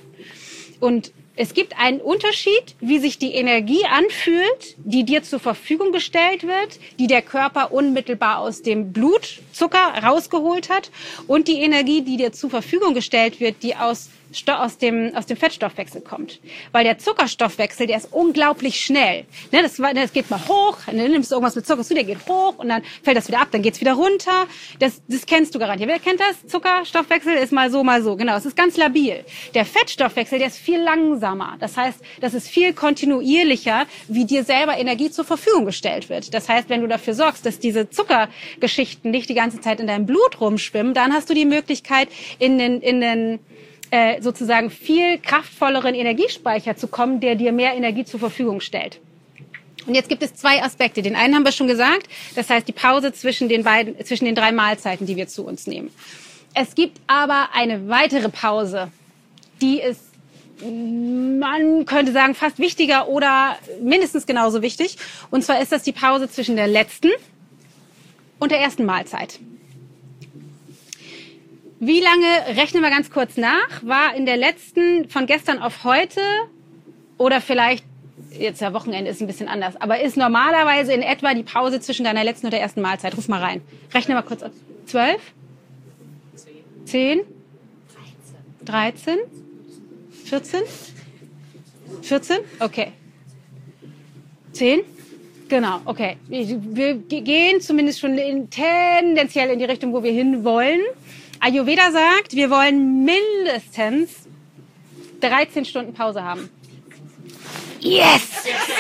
Und es gibt einen Unterschied, wie sich die Energie anfühlt, die dir zur Verfügung gestellt wird, die der Körper unmittelbar aus dem Blutzucker rausgeholt hat, und die Energie, die dir zur Verfügung gestellt wird, die aus aus dem, aus dem Fettstoffwechsel kommt. Weil der Zuckerstoffwechsel, der ist unglaublich schnell. Ne, das, das geht mal hoch, dann nimmst du irgendwas mit Zucker zu, der geht hoch und dann fällt das wieder ab, dann geht's wieder runter. Das, das kennst du garantiert. Wer kennt das? Zuckerstoffwechsel ist mal so, mal so. Genau, es ist ganz labil. Der Fettstoffwechsel, der ist viel langsamer. Das heißt, das ist viel kontinuierlicher, wie dir selber Energie zur Verfügung gestellt wird. Das heißt, wenn du dafür sorgst, dass diese Zuckergeschichten nicht die ganze Zeit in deinem Blut rumschwimmen, dann hast du die Möglichkeit, in den, in den Äh, sozusagen viel kraftvolleren Energiespeicher zu kommen, der dir mehr Energie zur Verfügung stellt. Und jetzt gibt es zwei Aspekte. Den einen haben wir schon gesagt, das heißt die Pause zwischen den beiden, zwischen den drei Mahlzeiten, die wir zu uns nehmen. Es gibt aber eine weitere Pause, die ist, man könnte sagen, fast wichtiger oder mindestens genauso wichtig. Und zwar ist das die Pause zwischen der letzten und der ersten Mahlzeit. Wie lange, rechnen wir ganz kurz nach, war in der letzten, von gestern auf heute, oder vielleicht, jetzt ja Wochenende ist ein bisschen anders, aber ist normalerweise in etwa die Pause zwischen deiner letzten und der ersten Mahlzeit? Ruf mal rein. Rechne mal kurz ab. Zwölf? Zehn? Dreizehn? Vierzehn? Vierzehn? Okay. Zehn? Genau, okay. Wir gehen zumindest schon in, tendenziell in die Richtung, wo wir hin wollen. Ayurveda sagt, wir wollen mindestens dreizehn Stunden Pause haben. Yes!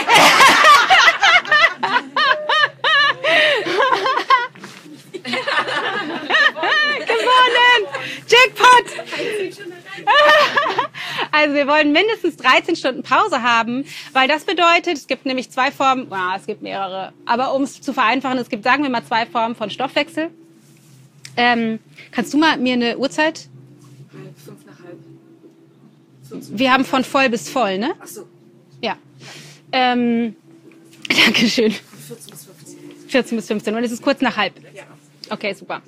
Gewonnen! Jackpot! Also wir wollen mindestens dreizehn Stunden Pause haben, weil das bedeutet, es gibt nämlich zwei Formen, ah, es gibt mehrere, aber um es zu vereinfachen, es gibt, sagen wir mal, zwei Formen von Stoffwechsel. Ähm, kannst du mal mir eine Uhrzeit? Halb, fünf nach halb. Wir haben von voll bis voll, ne? Ach so. Ja. Ähm, Dankeschön. vierzehn bis fünfzehn. vierzehn bis fünfzehn und es ist kurz nach halb. Ja. Okay, super.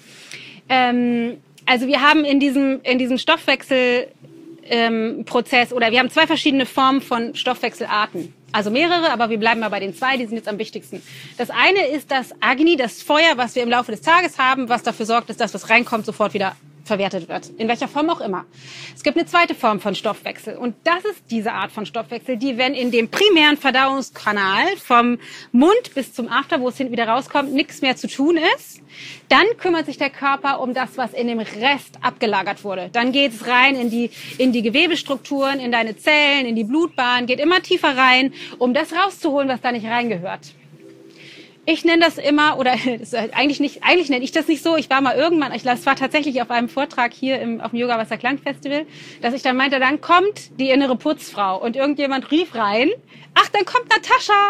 Ähm, also wir haben in diesem, in diesem Stoffwechselprozess, ähm, Prozess, oder wir haben zwei verschiedene Formen von Stoffwechselarten. Also mehrere, aber wir bleiben mal bei den zwei, die sind jetzt am wichtigsten. Das eine ist das Agni, das Feuer, was wir im Laufe des Tages haben, was dafür sorgt, dass das, was reinkommt, sofort wieder verwertet wird. In welcher Form auch immer. Es gibt eine zweite Form von Stoffwechsel. Und das ist diese Art von Stoffwechsel, die, wenn in dem primären Verdauungskanal vom Mund bis zum After, wo es hinten wieder rauskommt, nichts mehr zu tun ist, dann kümmert sich der Körper um das, was in dem Rest abgelagert wurde. Dann geht es rein in die, in die Gewebestrukturen, in deine Zellen, in die Blutbahn, geht immer tiefer rein, um das rauszuholen, was da nicht reingehört. Ich nenne das immer, oder das ist eigentlich nicht, eigentlich nenne ich das nicht so. Ich war mal irgendwann, ich das war tatsächlich auf einem Vortrag hier im, auf dem Yoga Wasser Klang Festival, dass ich dann meinte, dann kommt die innere Putzfrau und irgendjemand rief rein, ach, dann kommt Natascha.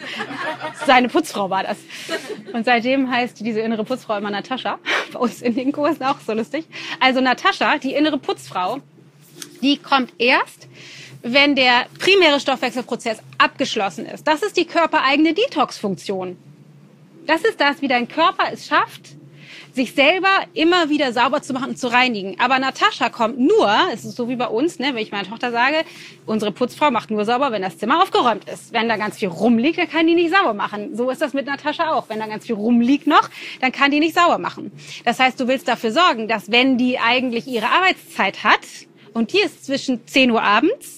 Seine Putzfrau war das. Und seitdem heißt diese innere Putzfrau immer Natascha. Bei uns in den Kursen auch so lustig. Also Natascha, die innere Putzfrau, die kommt erst, wenn der primäre Stoffwechselprozess abgeschlossen ist. Das ist die körpereigene Detox-Funktion. Das ist das, wie dein Körper es schafft, sich selber immer wieder sauber zu machen und zu reinigen. Aber Natascha kommt nur, es ist so wie bei uns, ne, wenn ich meiner Tochter sage, unsere Putzfrau macht nur sauber, wenn das Zimmer aufgeräumt ist. Wenn da ganz viel rumliegt, dann kann die nicht sauber machen. So ist das mit Natascha auch. Wenn da ganz viel rumliegt noch, dann kann die nicht sauber machen. Das heißt, du willst dafür sorgen, dass wenn die eigentlich ihre Arbeitszeit hat, und die ist zwischen zehn Uhr abends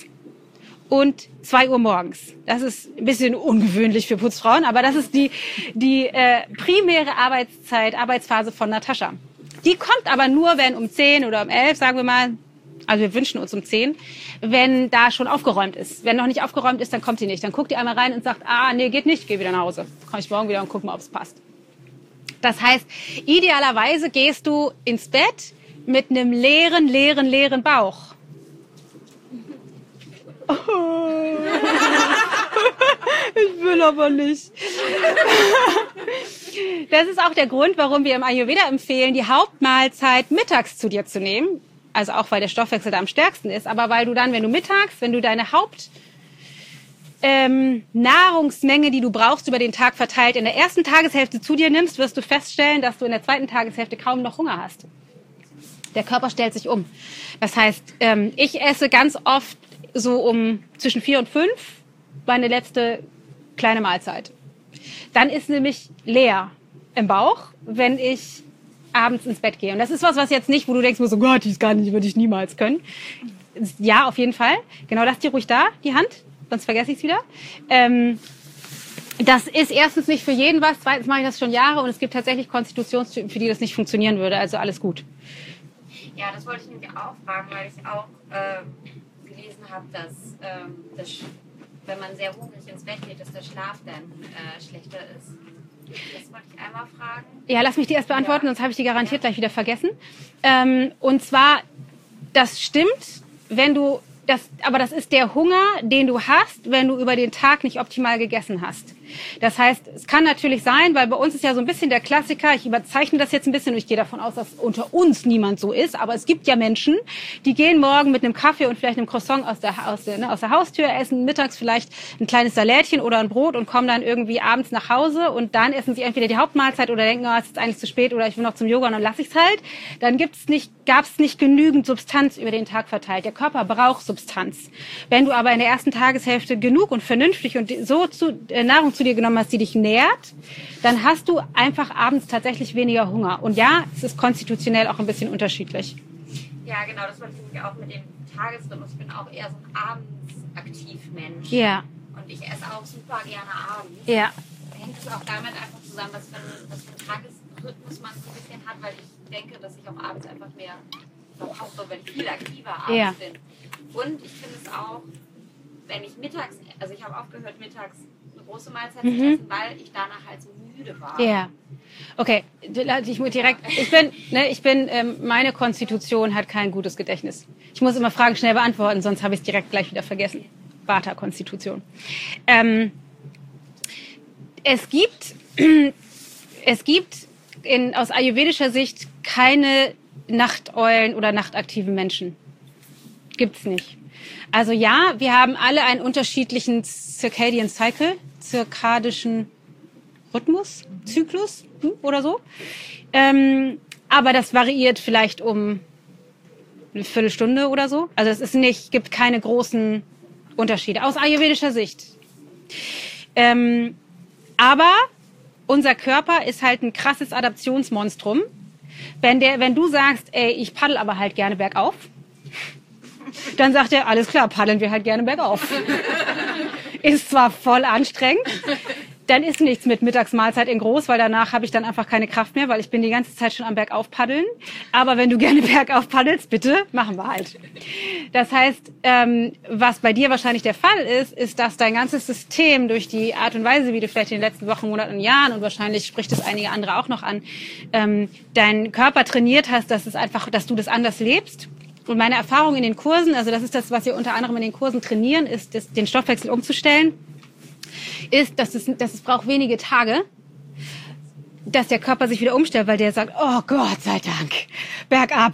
und zwei Uhr morgens. Das ist ein bisschen ungewöhnlich für Putzfrauen, aber das ist die, die äh, primäre Arbeitszeit, Arbeitsphase von Natascha. Die kommt aber nur, wenn um zehn oder um elf, sagen wir mal, also wir wünschen uns um zehn, wenn da schon aufgeräumt ist. Wenn noch nicht aufgeräumt ist, dann kommt die nicht. Dann guckt die einmal rein und sagt, ah, nee, geht nicht, geh wieder nach Hause. Komm ich morgen wieder und guck mal, ob es passt. Das heißt, idealerweise gehst du ins Bett mit einem leeren, leeren, leeren Bauch. Oh. Ich will aber nicht. Das ist auch der Grund, warum wir im Ayurveda empfehlen, die Hauptmahlzeit mittags zu dir zu nehmen. Also auch, weil der Stoffwechsel da am stärksten ist, aber weil du dann, wenn du mittags, wenn du deine Haupt ähm, Nahrungsmenge, die du brauchst, über den Tag verteilt, in der ersten Tageshälfte zu dir nimmst, wirst du feststellen, dass du in der zweiten Tageshälfte kaum noch Hunger hast. Der Körper stellt sich um. Das heißt, ähm, ich esse ganz oft so um zwischen vier und fünf meine letzte kleine Mahlzeit. Dann ist nämlich leer im Bauch, wenn ich abends ins Bett gehe. Und das ist was, was jetzt nicht, wo du denkst, so Gott, die ist gar nicht, würde ich niemals können. Ja, auf jeden Fall. Genau, lass die ruhig da, die Hand, sonst vergesse ich es wieder. Ähm, das ist erstens nicht für jeden was, zweitens mache ich das schon Jahre und es gibt tatsächlich Konstitutionstypen, für die das nicht funktionieren würde. Also alles gut. Ja, das wollte ich nämlich auch fragen, weil ich auch äh, gelesen habe, dass, ähm, das, wenn man sehr hungrig ins Bett geht, dass der Schlaf dann äh, schlechter ist. Das wollte ich einmal fragen. Ja, lass mich die erst beantworten, ja. Sonst habe ich die garantiert ja. gleich wieder vergessen. Ähm, und zwar, das stimmt, wenn du, das, aber das ist der Hunger, den du hast, wenn du über den Tag nicht optimal gegessen hast. Das heißt, es kann natürlich sein, weil bei uns ist ja so ein bisschen der Klassiker, ich überzeichne das jetzt ein bisschen und ich gehe davon aus, dass unter uns niemand so ist, aber es gibt ja Menschen, die gehen morgen mit einem Kaffee und vielleicht einem Croissant aus der, aus der, ne, aus der Haustür, essen mittags vielleicht ein kleines Salätchen oder ein Brot und kommen dann irgendwie abends nach Hause und dann essen sie entweder die Hauptmahlzeit oder denken, oh, es ist eigentlich zu spät oder ich will noch zum Yoga und dann lasse ich es halt. Dann gibt's nicht, gab's nicht genügend Substanz über den Tag verteilt. Der Körper braucht Substanz. Wenn du aber in der ersten Tageshälfte genug und vernünftig und so zu, äh, Nahrung zu dir genommen hast, die dich nährt, dann hast du einfach abends tatsächlich weniger Hunger. Und ja, es ist konstitutionell auch ein bisschen unterschiedlich. Ja, genau, das wollte ich nämlich auch mit dem Tagesrhythmus. Ich bin auch eher so ein abends aktiv Mensch. Ja. Und ich esse auch super gerne abends. Ja. Hängt es auch damit einfach zusammen, was für, ein, was für einen Tagesrhythmus man so ein bisschen hat, weil ich denke, dass ich auch abends einfach mehr verbrauche, weil ich viel aktiver abends Ja. bin. Und ich finde es auch, wenn ich mittags, also ich habe aufgehört, mittags eine große Mahlzeit Mhm. zu essen, weil ich danach halt so müde war. Ja. Okay, ich muss direkt, ich bin, ne, ich bin, ähm, meine Konstitution hat kein gutes Gedächtnis. Ich muss immer Fragen schnell beantworten, sonst habe ich es direkt gleich wieder vergessen. Vata-Konstitution. Ähm, es gibt, es gibt in, aus ayurvedischer Sicht keine Nachteulen oder nachtaktiven Menschen. Gibt's nicht. Also ja, wir haben alle einen unterschiedlichen Circadian Cycle, zirkadischen Rhythmus, Zyklus hm, oder so. Ähm, aber das variiert vielleicht um eine Viertelstunde oder so. Also es ist nicht, gibt keine großen Unterschiede aus ayurvedischer Sicht. Ähm, aber unser Körper ist halt ein krasses Adaptionsmonstrum. Wenn, der, wenn du sagst, ey, ich paddel aber halt gerne bergauf, dann sagt er, alles klar, paddeln wir halt gerne bergauf. Ist zwar voll anstrengend, dann ist nichts mit Mittagsmahlzeit in groß, weil danach habe ich dann einfach keine Kraft mehr, weil ich bin die ganze Zeit schon am Bergauf paddeln. Aber wenn du gerne bergauf paddelst, bitte, machen wir halt. Das heißt, ähm, was bei dir wahrscheinlich der Fall ist, ist, dass dein ganzes System durch die Art und Weise, wie du vielleicht in den letzten Wochen, Monaten und Jahren, und wahrscheinlich spricht es einige andere auch noch an, ähm, deinen Körper trainiert hast, dass es einfach, dass du das anders lebst. Und meine Erfahrung in den Kursen, also das ist das, was wir unter anderem in den Kursen trainieren, ist, das, den Stoffwechsel umzustellen, ist, dass es, dass es braucht wenige Tage, dass der Körper sich wieder umstellt, weil der sagt, oh Gott sei Dank, bergab.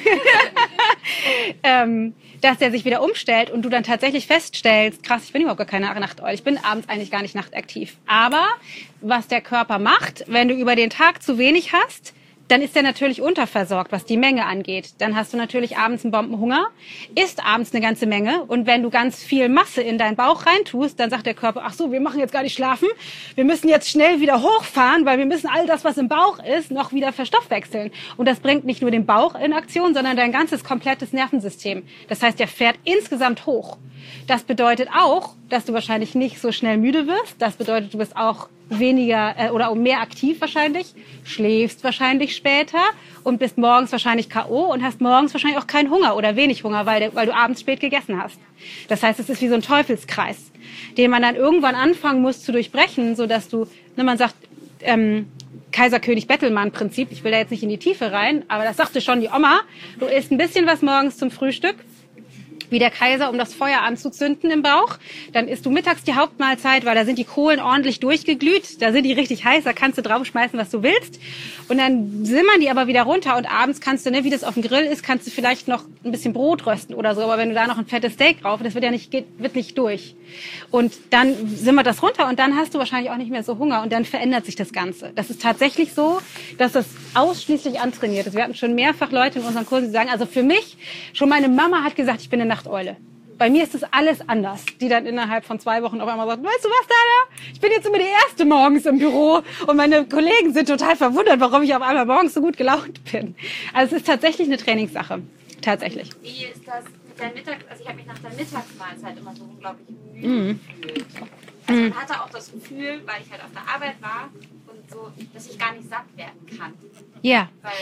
ähm, dass der sich wieder umstellt und du dann tatsächlich feststellst, krass, ich bin überhaupt gar keine Nachteule, ich bin abends eigentlich gar nicht nachtaktiv. Aber was der Körper macht, wenn du über den Tag zu wenig hast, dann ist der natürlich unterversorgt, was die Menge angeht. Dann hast du natürlich abends einen Bombenhunger, isst abends eine ganze Menge. Und wenn du ganz viel Masse in deinen Bauch reintust, dann sagt der Körper, ach so, wir machen jetzt gar nicht schlafen. Wir müssen jetzt schnell wieder hochfahren, weil wir müssen all das, was im Bauch ist, noch wieder verstoffwechseln. Und das bringt nicht nur den Bauch in Aktion, sondern dein ganzes komplettes Nervensystem. Das heißt, der fährt insgesamt hoch. Das bedeutet auch, dass du wahrscheinlich nicht so schnell müde wirst. Das bedeutet, du bist auch weniger äh, oder mehr aktiv wahrscheinlich, schläfst wahrscheinlich später und bist morgens wahrscheinlich K O und hast morgens wahrscheinlich auch keinen Hunger oder wenig Hunger, weil, weil du abends spät gegessen hast. Das heißt, es ist wie so ein Teufelskreis, den man dann irgendwann anfangen muss zu durchbrechen, sodass du, ne, man sagt, ähm, Kaiser-König-Bettelmann-Prinzip, ich will da jetzt nicht in die Tiefe rein, aber das sagte schon die Oma, du isst ein bisschen was morgens zum Frühstück, wie der Kaiser, um das Feuer anzuzünden im Bauch. Dann isst du mittags die Hauptmahlzeit, weil da sind die Kohlen ordentlich durchgeglüht. Da sind die richtig heiß, da kannst du draufschmeißen, was du willst. Und dann simmern die aber wieder runter und abends kannst du, ne, wie das auf dem Grill ist, kannst du vielleicht noch ein bisschen Brot rösten oder so. Aber wenn du da noch ein fettes Steak drauf, das wird ja nicht, geht, wird nicht durch. Und dann simmert das runter und dann hast du wahrscheinlich auch nicht mehr so Hunger und dann verändert sich das Ganze. Das ist tatsächlich so, dass das ausschließlich antrainiert ist. Wir hatten schon mehrfach Leute in unseren Kursen, die sagen, also für mich, schon meine Mama hat gesagt, ich bin eine Nachteule. Bei mir ist das alles anders. Die dann innerhalb von zwei Wochen auf einmal sagt, weißt du was, Dana? Ich bin jetzt immer die Erste morgens im Büro und meine Kollegen sind total verwundert, warum ich auf einmal morgens so gut gelaunt bin. Also es ist tatsächlich eine Trainingssache. Tatsächlich. Wie ist das mit der Mittag? Also ich habe mich nach der Mittagsmahlzeit immer so unglaublich müde gefühlt. Also man hatte auch das Gefühl, weil ich halt auf der Arbeit war und so, dass ich gar nicht satt werden kann. Ja. Weil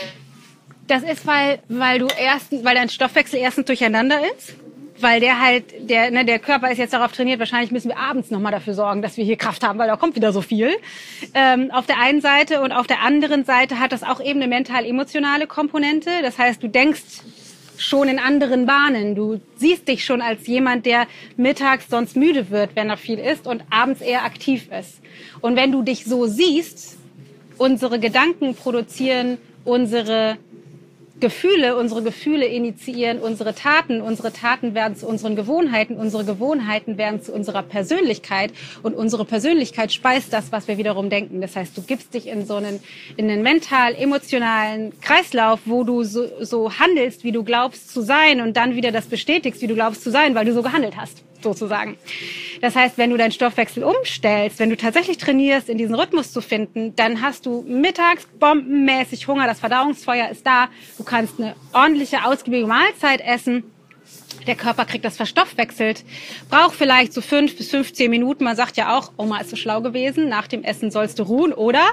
Das ist, weil, weil du erstens, weil dein Stoffwechsel erstens durcheinander ist. Weil der halt, der, ne, der Körper ist jetzt darauf trainiert, wahrscheinlich müssen wir abends nochmal dafür sorgen, dass wir hier Kraft haben, weil da kommt wieder so viel. Ähm, auf der einen Seite und auf der anderen Seite hat das auch eben eine mental-emotionale Komponente. Das heißt, du denkst schon in anderen Bahnen. Du siehst dich schon als jemand, der mittags sonst müde wird, wenn er viel isst und abends eher aktiv ist. Und wenn du dich so siehst, unsere Gedanken produzieren unsere Gefühle, unsere Gefühle initiieren unsere Taten, unsere Taten werden zu unseren Gewohnheiten, unsere Gewohnheiten werden zu unserer Persönlichkeit und unsere Persönlichkeit speist das, was wir wiederum denken. Das heißt, du gibst dich in so einen, in einen mental-emotionalen Kreislauf, wo du so, so handelst, wie du glaubst zu sein und dann wieder das bestätigst, wie du glaubst zu sein, weil du so gehandelt hast, sozusagen. Das heißt, wenn du deinen Stoffwechsel umstellst, wenn du tatsächlich trainierst, in diesen Rhythmus zu finden, dann hast du mittags bombenmäßig Hunger, das Verdauungsfeuer ist da, du kannst eine ordentliche, ausgiebige Mahlzeit essen Der Körper kriegt das verstoffwechselt, braucht vielleicht so fünf bis fünfzehn Minuten. Man sagt ja auch, Oma ist so schlau gewesen, nach dem Essen sollst du ruhen, oder?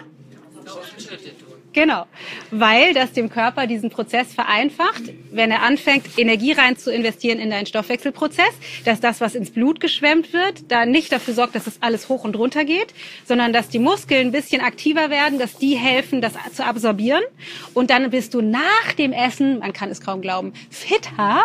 Genau, weil das dem Körper diesen Prozess vereinfacht, wenn er anfängt, Energie rein zu investieren in deinen Stoffwechselprozess, dass das, was ins Blut geschwemmt wird, da nicht dafür sorgt, dass das alles hoch und runter geht, sondern dass die Muskeln ein bisschen aktiver werden, dass die helfen, das zu absorbieren. Und dann bist du nach dem Essen, man kann es kaum glauben, fitter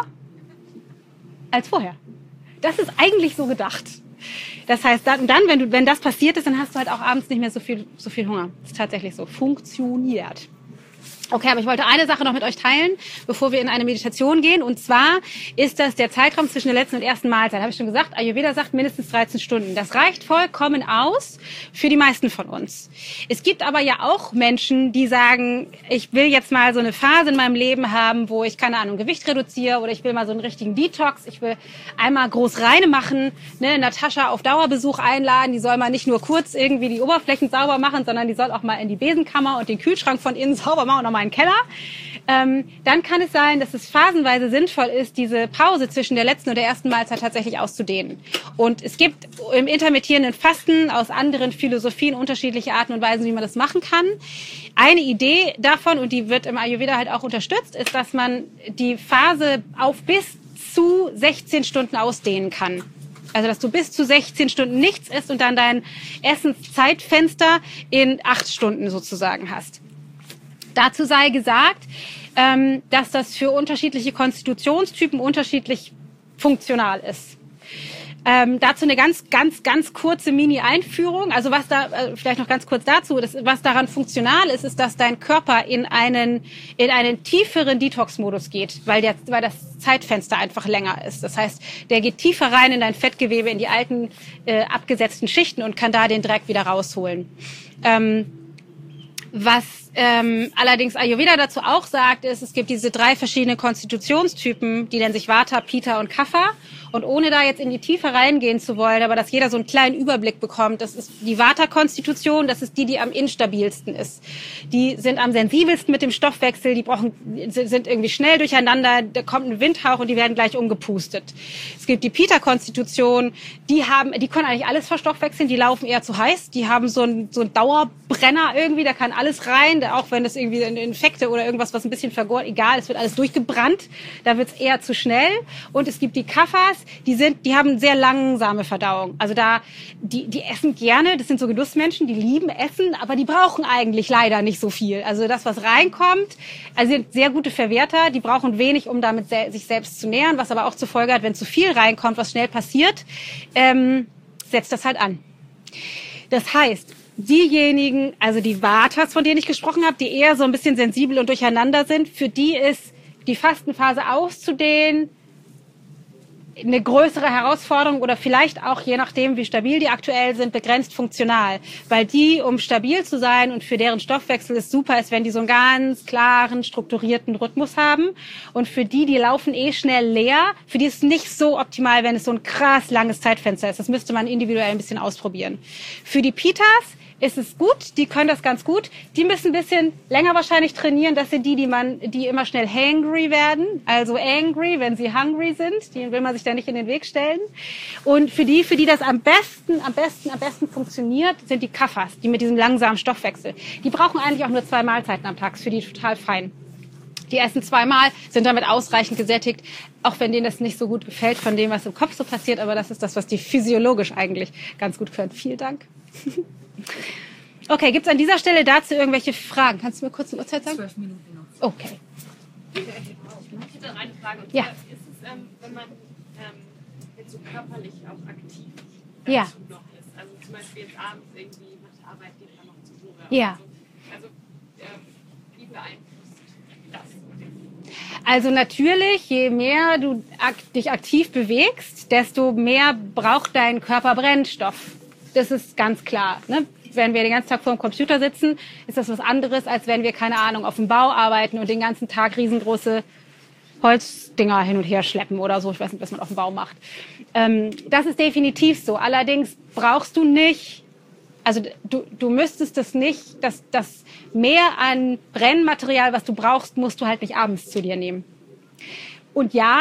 als vorher. Das ist eigentlich so gedacht. Das heißt, dann, dann wenn, du, wenn das passiert ist, dann hast du halt auch abends nicht mehr so viel, so viel Hunger. Das ist tatsächlich so. Funktioniert. Okay, aber ich wollte eine Sache noch mit euch teilen, bevor wir in eine Meditation gehen. Und zwar ist das der Zeitraum zwischen der letzten und ersten Mahlzeit. Habe ich schon gesagt, Ayurveda sagt mindestens dreizehn Stunden. Das reicht vollkommen aus für die meisten von uns. Es gibt aber ja auch Menschen, die sagen, ich will jetzt mal so eine Phase in meinem Leben haben, wo ich, keine Ahnung, Gewicht reduziere oder ich will mal so einen richtigen Detox. Ich will einmal groß reine machen, ne, Natascha auf Dauerbesuch einladen. Die soll mal nicht nur kurz irgendwie die Oberflächen sauber machen, sondern die soll auch mal in die Besenkammer und den Kühlschrank von innen sauber machen und noch mal einen Keller. Ähm, dann kann es sein, dass es phasenweise sinnvoll ist, diese Pause zwischen der letzten und der ersten Mahlzeit tatsächlich auszudehnen. Und es gibt im intermittierenden Fasten aus anderen Philosophien unterschiedliche Arten und Weisen, wie man das machen kann. Eine Idee davon, und die wird im Ayurveda halt auch unterstützt, ist, dass man die Phase auf bis zu sechzehn Stunden ausdehnen kann. Also, dass du bis zu sechzehn Stunden nichts isst und dann dein Essenszeitfenster in acht Stunden sozusagen hast. Dazu sei gesagt, ähm, dass das für unterschiedliche Konstitutionstypen unterschiedlich funktional ist. Ähm, dazu eine ganz, ganz, ganz kurze Mini-Einführung. Also was da, äh, vielleicht noch ganz kurz dazu, das, was daran funktional ist, ist, dass dein Körper in einen, in einen tieferen Detox-Modus geht, weil der, weil das Zeitfenster einfach länger ist. Das heißt, der geht tiefer rein in dein Fettgewebe, in die alten, äh, abgesetzten Schichten und kann da den Dreck wieder rausholen. Ähm, was ähm, allerdings Ayurveda dazu auch sagt, ist, es gibt diese drei verschiedene Konstitutionstypen, die nennen sich Vata, Pitta und Kapha. Und ohne da jetzt in die Tiefe reingehen zu wollen, aber dass jeder so einen kleinen Überblick bekommt, das ist die Vata-Konstitution, das ist die, die am instabilsten ist. Die sind am sensibelsten mit dem Stoffwechsel, die brauchen, sind irgendwie schnell durcheinander, da kommt ein Windhauch und die werden gleich umgepustet. Es gibt die Pitta-Konstitution, die haben, die können eigentlich alles verstoffwechseln, die laufen eher zu heiß, die haben so einen, so einen Dauerbrenner irgendwie, da kann alles rein, auch wenn es irgendwie Infekte oder irgendwas, was ein bisschen vergoren, egal, es wird alles durchgebrannt, da wird es eher zu schnell. Und es gibt die Kaphas, die sind, die haben sehr langsame Verdauung. Also da, die, die essen gerne, das sind so Genussmenschen, die lieben Essen, aber die brauchen eigentlich leider nicht so viel. Also das, was reinkommt, also sind sehr gute Verwerter, die brauchen wenig, um damit se- sich selbst zu nähren, was aber auch zur Folge hat, wenn zu viel reinkommt, was schnell passiert, ähm, setzt das halt an. Das heißt, diejenigen, also die Vatas, von denen ich gesprochen habe, die eher so ein bisschen sensibel und durcheinander sind, für die ist die Fastenphase auszudehnen eine größere Herausforderung oder vielleicht auch, je nachdem, wie stabil die aktuell sind, begrenzt funktional. Weil die, um stabil zu sein und für deren Stoffwechsel es super ist, wenn die so einen ganz klaren, strukturierten Rhythmus haben. Und für die, die laufen eh schnell leer, für die ist es nicht so optimal, wenn es so ein krass langes Zeitfenster ist. Das müsste man individuell ein bisschen ausprobieren. Für die Pitas ist es gut, die können das ganz gut. Die müssen ein bisschen länger wahrscheinlich trainieren. Das sind die, die man, die immer schnell hangry werden. Also angry, wenn sie hungry sind. Die will man sich da nicht in den Weg stellen. Und für die, für die das am besten, am besten, am besten funktioniert, sind die Kaphas, die mit diesem langsamen Stoffwechsel. Die brauchen eigentlich auch nur zwei Mahlzeiten am Tag. Ist für die total fein. Die essen zweimal, sind damit ausreichend gesättigt, auch wenn denen das nicht so gut gefällt von dem, was im Kopf so passiert. Aber das ist das, was die physiologisch eigentlich ganz gut können. Vielen Dank. Okay, gibt es an dieser Stelle dazu irgendwelche Fragen? Kannst du mir kurz eine Uhrzeit sagen? Zwölf Minuten noch. Okay. Ich hätte eine Frage. Und Ja. zwar ist es, ähm, wenn man ähm, jetzt so körperlich auch aktiv Ja. dazu noch ist, also zum Beispiel jetzt abends irgendwie nach der Arbeit geht man noch zur Yoga. Ja. oder so. Also ähm, wie beeinflusst das? Also natürlich, je mehr du ak dich aktiv bewegst, desto mehr braucht dein Körper Brennstoff. Das ist ganz klar. Ne? Wenn wir den ganzen Tag vor dem Computer sitzen, ist das was anderes, als wenn wir, keine Ahnung, auf dem Bau arbeiten und den ganzen Tag riesengroße Holzdinger hin und her schleppen oder so. Ich weiß nicht, was man auf dem Bau macht. Ähm, das ist definitiv so. Allerdings brauchst du nicht, also du, du müsstest das nicht, das, das mehr an Brennmaterial, was du brauchst, musst du halt nicht abends zu dir nehmen. Und ja,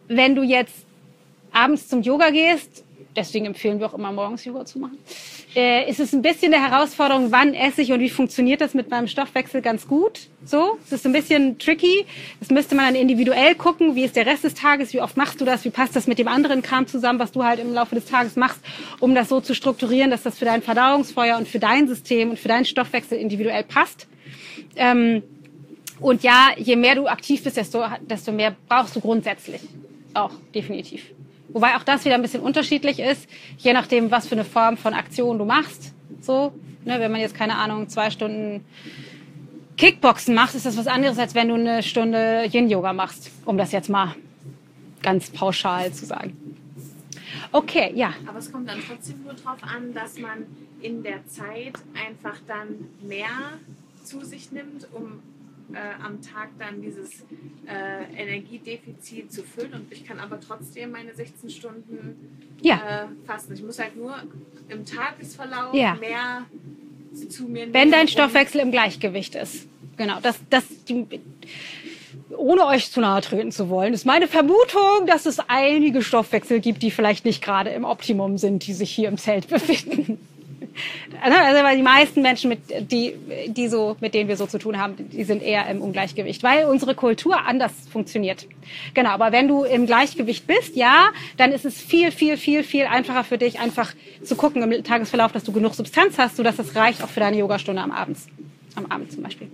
wenn du jetzt abends zum Yoga gehst, deswegen empfehlen wir auch immer morgens Yoga zu machen, äh, ist es ein bisschen eine Herausforderung, wann esse ich und wie funktioniert das mit meinem Stoffwechsel ganz gut. So, es ist ein bisschen tricky. Das müsste man dann individuell gucken, wie ist der Rest des Tages, wie oft machst du das, wie passt das mit dem anderen Kram zusammen, was du halt im Laufe des Tages machst, um das so zu strukturieren, dass das für dein Verdauungsfeuer und für dein System und für deinen Stoffwechsel individuell passt. Ähm, und ja, je mehr du aktiv bist, desto, desto mehr brauchst du grundsätzlich. Auch, definitiv. Wobei auch das wieder ein bisschen unterschiedlich ist, je nachdem, was für eine Form von Aktion du machst. So, ne, wenn man jetzt, keine Ahnung, zwei Stunden Kickboxen macht, ist das was anderes, als wenn du eine Stunde Yin-Yoga machst, um das jetzt mal ganz pauschal zu sagen. Okay, ja. Aber es kommt dann trotzdem nur darauf an, dass man in der Zeit einfach dann mehr zu sich nimmt, um Äh, am Tag dann dieses äh, Energiedefizit zu füllen und ich kann aber trotzdem meine sechzehn Stunden Ja. äh, fasten. Ich muss halt nur im Tagesverlauf Ja. mehr zu mir nehmen. Wenn dein um- Stoffwechsel im Gleichgewicht ist. Genau, das, das, die, ohne euch zu nahe treten zu wollen, ist meine Vermutung, dass es einige Stoffwechsel gibt, die vielleicht nicht gerade im Optimum sind, die sich hier im Zelt befinden. Also weil die meisten Menschen, mit, die, die so, mit denen wir so zu tun haben, die sind eher im Ungleichgewicht, weil unsere Kultur anders funktioniert. Genau, aber wenn du im Gleichgewicht bist, ja, dann ist es viel, viel, viel, viel einfacher für dich, einfach zu gucken im Tagesverlauf, dass du genug Substanz hast, sodass das reicht auch für deine Yogastunde am Abend. Am Abend zum Beispiel.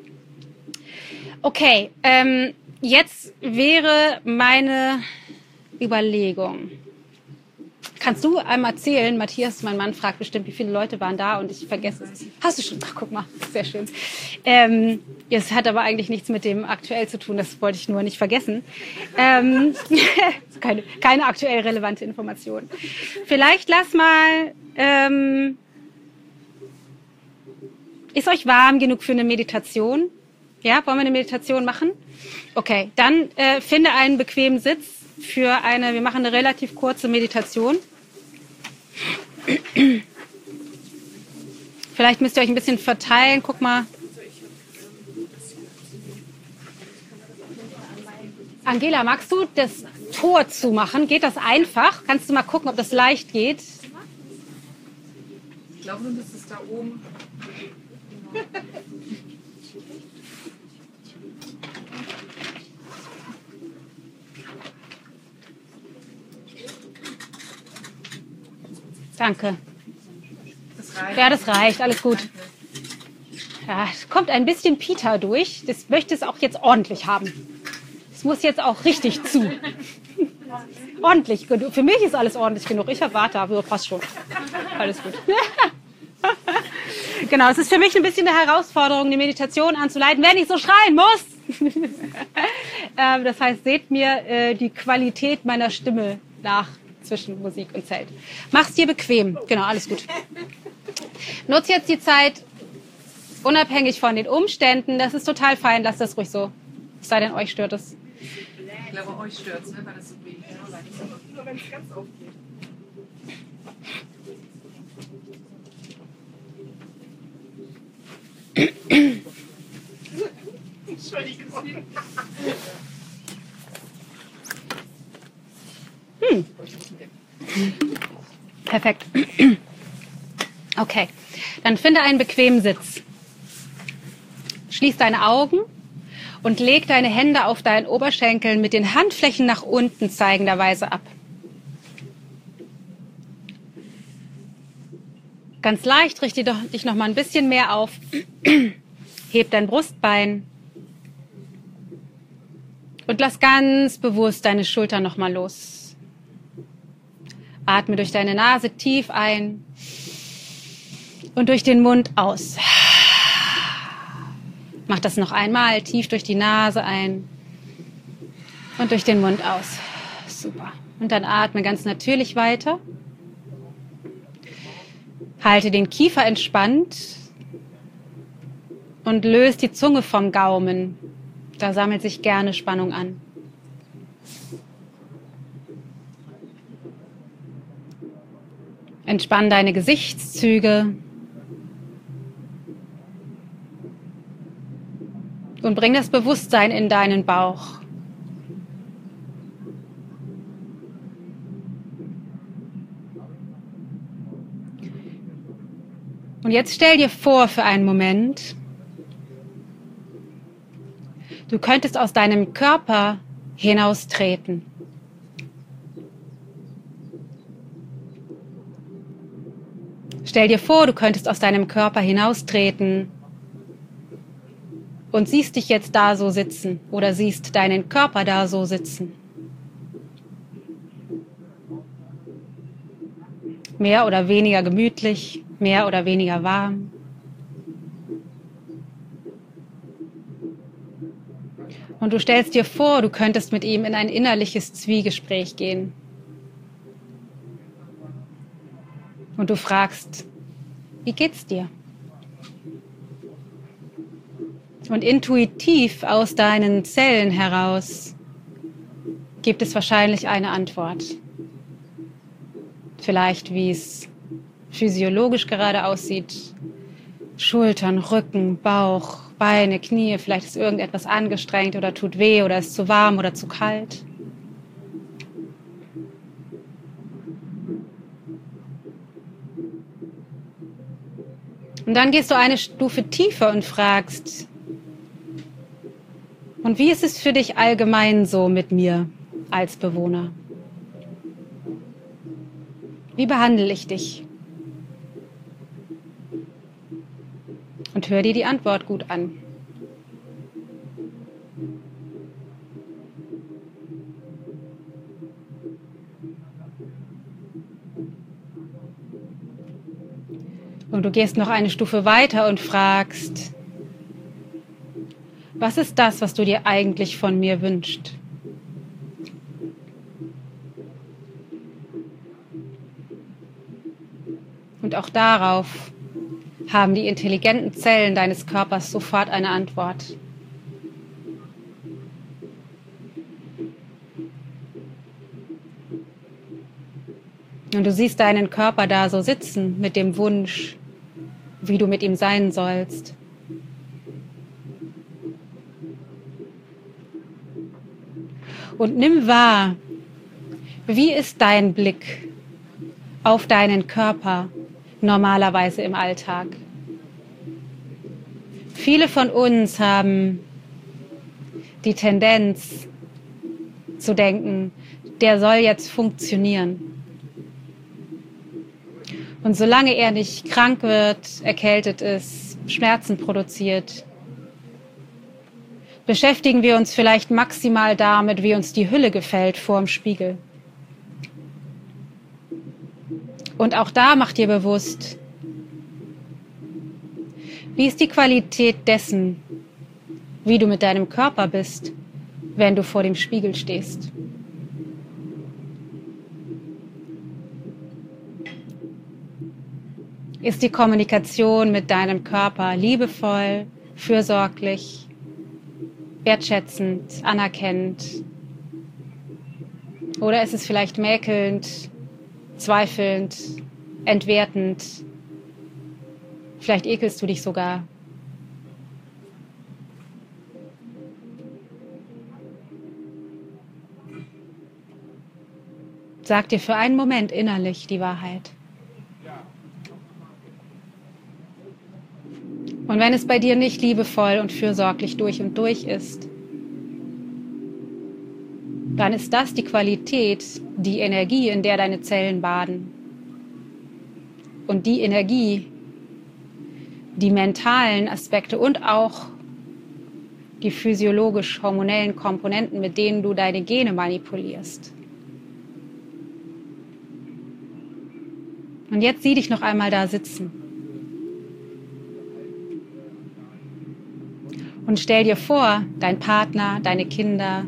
Okay, ähm, jetzt wäre meine Überlegung. Kannst du einmal zählen? Matthias, mein Mann, fragt bestimmt, wie viele Leute waren da und ich vergesse es. Hast du schon? Ach, guck mal, sehr schön. Ähm, es hat aber eigentlich nichts mit dem aktuell zu tun, das wollte ich nur nicht vergessen. Ähm, keine, keine aktuell relevante Information. Vielleicht lass mal... Ähm, ist euch warm genug für eine Meditation? Ja, wollen wir eine Meditation machen? Okay, dann äh, finde einen bequemen Sitz für eine, wir machen eine relativ kurze Meditation. Vielleicht müsst ihr euch ein bisschen verteilen. Guck mal. Angela, magst du das Tor zumachen? Geht das einfach? Kannst du mal gucken, ob das leicht geht? Ich glaube, du müsstest da oben. Danke. Das reicht. Ja, das reicht. Alles gut. Ja, es kommt ein bisschen Peter durch. Das möchte es auch jetzt ordentlich haben. Es muss jetzt auch richtig zu. Ordentlich. Für mich ist alles ordentlich genug. Ich erwarte, aber passt schon. Alles gut. Genau, es ist für mich ein bisschen eine Herausforderung, die Meditation anzuleiten, wenn ich so schreien muss. ähm, das heißt, seht mir äh, die Qualität meiner Stimme nach zwischen Musik und Zelt. Mach's dir bequem. Genau, alles gut. Nutz jetzt die Zeit unabhängig von den Umständen. Das ist total fein. Lasst das ruhig so. Es sei denn, euch stört es. Ich glaube, euch stört es, ne? Weil das so wenig ist. Nur wenn es ganz aufgeht. Entschuldigung. Hm. Perfekt. Okay, dann finde einen bequemen Sitz. Schließ deine Augen und leg deine Hände auf deinen Oberschenkeln mit den Handflächen nach unten zeigenderweise ab. Ganz leicht, richte dich noch mal ein bisschen mehr auf. Heb dein Brustbein und lass ganz bewusst deine Schultern noch mal los. Atme durch deine Nase tief ein und durch den Mund aus. Mach das noch einmal, tief durch die Nase ein und durch den Mund aus. Super. Und dann atme ganz natürlich weiter. Halte den Kiefer entspannt und löse die Zunge vom Gaumen. Da sammelt sich gerne Spannung an. Entspann deine Gesichtszüge und bring das Bewusstsein in deinen Bauch. Und jetzt stell dir vor für einen Moment, du könntest aus deinem Körper hinaustreten. Stell dir vor, du könntest aus deinem Körper hinaustreten und siehst dich jetzt da so sitzen oder siehst deinen Körper da so sitzen. Mehr oder weniger gemütlich, mehr oder weniger warm. Und du stellst dir vor, du könntest mit ihm in ein innerliches Zwiegespräch gehen. Und du fragst, wie geht's dir? Und intuitiv aus deinen Zellen heraus gibt es wahrscheinlich eine Antwort. Vielleicht, wie es physiologisch gerade aussieht. Schultern, Rücken, Bauch, Beine, Knie. Vielleicht ist irgendetwas angestrengt oder tut weh oder ist zu warm oder zu kalt. Und dann gehst du eine Stufe tiefer und fragst, und wie ist es für dich allgemein so mit mir als Bewohner? Wie behandle ich dich? Und hör dir die Antwort gut an. Und du gehst noch eine Stufe weiter und fragst, was ist das, was du dir eigentlich von mir wünschst? Und auch darauf haben die intelligenten Zellen deines Körpers sofort eine Antwort. Und du siehst deinen Körper da so sitzen mit dem Wunsch, wie du mit ihm sein sollst. Und nimm wahr, wie ist dein Blick auf deinen Körper normalerweise im Alltag? Viele von uns haben die Tendenz zu denken, der soll jetzt funktionieren. Und solange er nicht krank wird, erkältet ist, Schmerzen produziert, beschäftigen wir uns vielleicht maximal damit, wie uns die Hülle gefällt vorm Spiegel. Und auch da mach dir bewusst, wie ist die Qualität dessen, wie du mit deinem Körper bist, wenn du vor dem Spiegel stehst. Ist die Kommunikation mit deinem Körper liebevoll, fürsorglich, wertschätzend, anerkennend? Oder ist es vielleicht mäkelnd, zweifelnd, entwertend? Vielleicht ekelst du dich sogar. Sag dir für einen Moment innerlich die Wahrheit. Und wenn es bei dir nicht liebevoll und fürsorglich durch und durch ist, dann ist das die Qualität, die Energie, in der deine Zellen baden. Und die Energie, die mentalen Aspekte und auch die physiologisch-hormonellen Komponenten, mit denen du deine Gene manipulierst. Und jetzt sieh dich noch einmal da sitzen. Und stell dir vor, dein Partner, deine Kinder,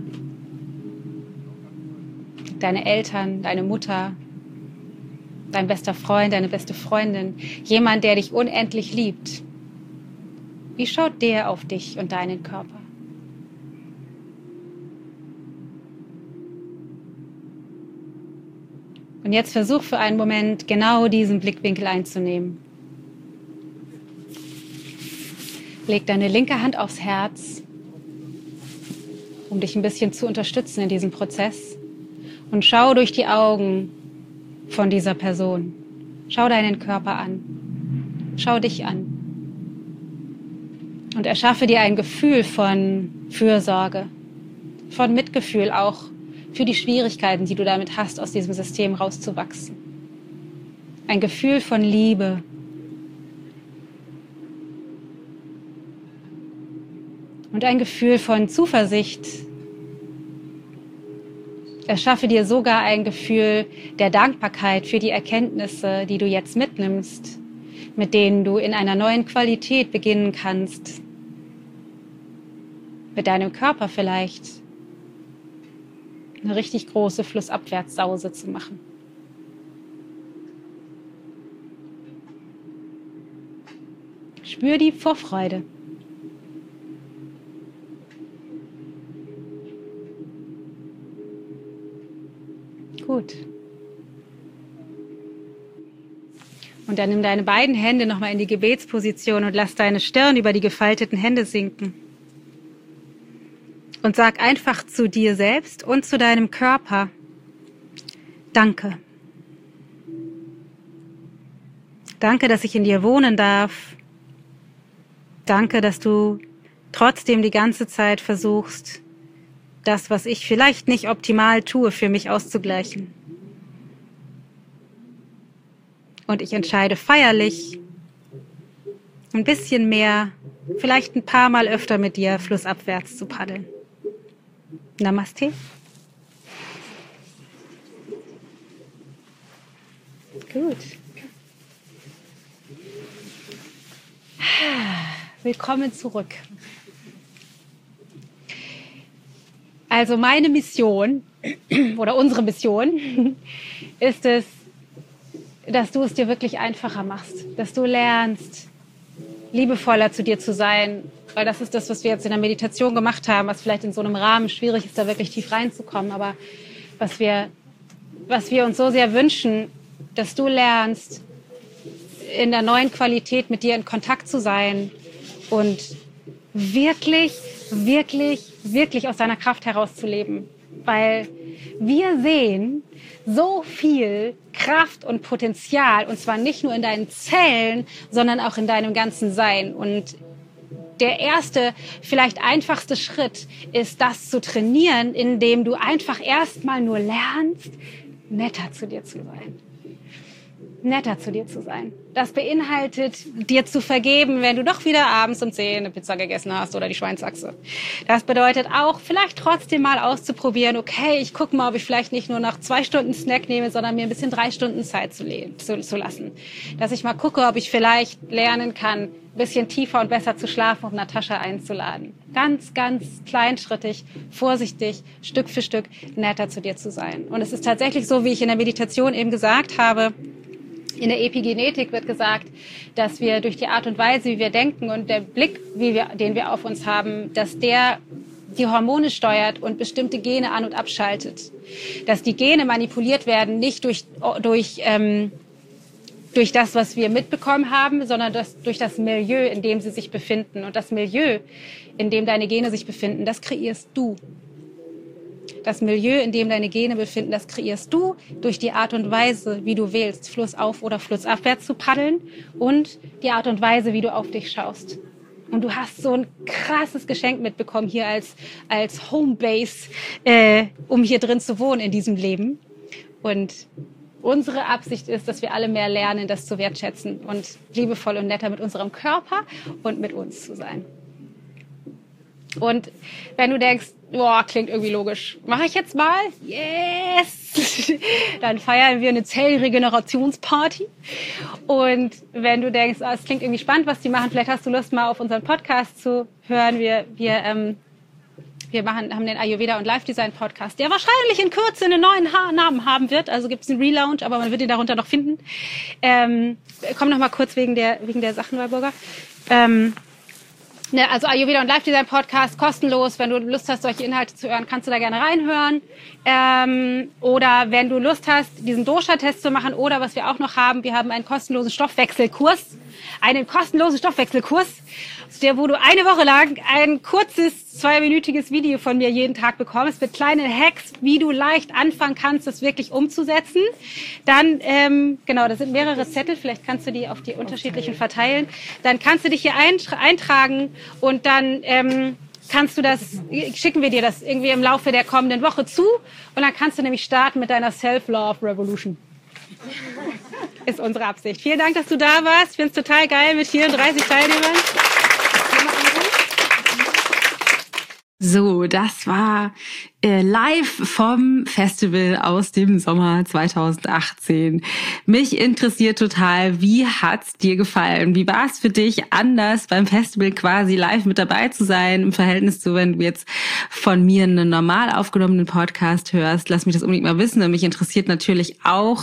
deine Eltern, deine Mutter, dein bester Freund, deine beste Freundin, jemand, der dich unendlich liebt. Wie schaut der auf dich und deinen Körper? Und jetzt versuch für einen Moment genau diesen Blickwinkel einzunehmen. Leg deine linke Hand aufs Herz, um dich ein bisschen zu unterstützen in diesem Prozess. Und schau durch die Augen von dieser Person. Schau deinen Körper an. Schau dich an. Und erschaffe dir ein Gefühl von Fürsorge, von Mitgefühl auch für die Schwierigkeiten, die du damit hast, aus diesem System rauszuwachsen. Ein Gefühl von Liebe. Und ein Gefühl von Zuversicht. Erschaffe dir sogar ein Gefühl der Dankbarkeit für die Erkenntnisse, die du jetzt mitnimmst, mit denen du in einer neuen Qualität beginnen kannst. Mit deinem Körper vielleicht eine richtig große Flussabwärtssause zu machen. Spür die Vorfreude. Gut. Und dann nimm deine beiden Hände nochmal in die Gebetsposition und lass deine Stirn über die gefalteten Hände sinken. Und sag einfach zu dir selbst und zu deinem Körper: Danke. Danke, dass ich in dir wohnen darf. Danke, dass du trotzdem die ganze Zeit versuchst, das, was ich vielleicht nicht optimal tue, für mich auszugleichen. Und ich entscheide feierlich, ein bisschen mehr, vielleicht ein paar Mal öfter mit dir flussabwärts zu paddeln. Namaste. Gut. Willkommen zurück. Also meine Mission oder unsere Mission ist es, dass du es dir wirklich einfacher machst, dass du lernst, liebevoller zu dir zu sein, weil das ist das, was wir jetzt in der Meditation gemacht haben, was vielleicht in so einem Rahmen schwierig ist, da wirklich tief reinzukommen, aber was wir, was wir uns so sehr wünschen, dass du lernst, in der neuen Qualität mit dir in Kontakt zu sein und wirklich, wirklich, wirklich aus deiner Kraft herauszuleben. Weil wir sehen so viel Kraft und Potenzial, und zwar nicht nur in deinen Zellen, sondern auch in deinem ganzen Sein. Und der erste, vielleicht einfachste Schritt ist, das zu trainieren, indem du einfach erstmal nur lernst, netter zu dir zu sein. Netter zu dir zu sein. Das beinhaltet, dir zu vergeben, wenn du doch wieder abends um zehn eine Pizza gegessen hast oder die Schweinsachse. Das bedeutet auch, vielleicht trotzdem mal auszuprobieren, okay, ich gucke mal, ob ich vielleicht nicht nur noch zwei Stunden Snack nehme, sondern mir ein bisschen drei Stunden Zeit zu, zu, zu lassen. Dass ich mal gucke, ob ich vielleicht lernen kann, ein bisschen tiefer und besser zu schlafen, um Natascha einzuladen. Ganz, ganz kleinschrittig, vorsichtig, Stück für Stück netter zu dir zu sein. Und es ist tatsächlich so, wie ich in der Meditation eben gesagt habe, in der Epigenetik wird gesagt, dass wir durch die Art und Weise, wie wir denken und der Blick, wie wir, den wir auf uns haben, dass der die Hormone steuert und bestimmte Gene an- und abschaltet. Dass die Gene manipuliert werden, nicht durch, durch, ähm, durch das, was wir mitbekommen haben, sondern das, durch das Milieu, in dem sie sich befinden. Und das Milieu, in dem deine Gene sich befinden, das kreierst du. Das Milieu, in dem deine Gene befinden, das kreierst du durch die Art und Weise, wie du wählst, flussauf oder flussabwärts zu paddeln und die Art und Weise, wie du auf dich schaust. Und du hast so ein krasses Geschenk mitbekommen hier als, als Homebase, äh, um hier drin zu wohnen in diesem Leben. Und unsere Absicht ist, dass wir alle mehr lernen, das zu wertschätzen und liebevoll und netter mit unserem Körper und mit uns zu sein. Und wenn du denkst, boah, klingt irgendwie logisch, mache ich jetzt mal? Yes! Dann feiern wir eine Zellregenerationsparty. Und wenn du denkst, oh, es klingt irgendwie spannend, was die machen, vielleicht hast du Lust, mal auf unseren Podcast zu hören. Wir, wir, ähm, wir machen, haben den Ayurveda und Life Design Podcast, der wahrscheinlich in Kürze einen neuen ha- Namen haben wird. Also gibt es einen Relaunch, aber man wird ihn darunter noch finden. Ähm, komm noch mal kurz wegen der, wegen der Sachen, Walburga. Ähm, Ne, also Ayurveda und Life Design Podcast, kostenlos. Wenn du Lust hast, solche Inhalte zu hören, kannst du da gerne reinhören. Ähm, oder wenn du Lust hast, diesen Dosha-Test zu machen, oder was wir auch noch haben, wir haben einen kostenlosen Stoffwechselkurs. einen kostenlosen Stoffwechselkurs, der, wo du eine Woche lang ein kurzes, zweiminütiges Video von mir jeden Tag bekommst mit kleinen Hacks, wie du leicht anfangen kannst, das wirklich umzusetzen. Dann, ähm, genau, das sind mehrere Zettel, vielleicht kannst du die auf die unterschiedlichen verteilen. Dann kannst du dich hier eintragen und dann ähm, kannst du das, schicken wir dir das irgendwie im Laufe der kommenden Woche zu und dann kannst du nämlich starten mit deiner Self-Love Revolution. Ist unsere Absicht. Vielen Dank, dass du da warst. Ich finde es total geil mit vierunddreißig Teilnehmern. So, das war äh, live vom Festival aus dem Sommer zweitausendachtzehn. Mich interessiert total, wie hat's dir gefallen? Wie war es für dich, anders beim Festival quasi live mit dabei zu sein, im Verhältnis zu, wenn du jetzt von mir einen normal aufgenommenen Podcast hörst? Lass mich das unbedingt mal wissen. Und mich interessiert natürlich auch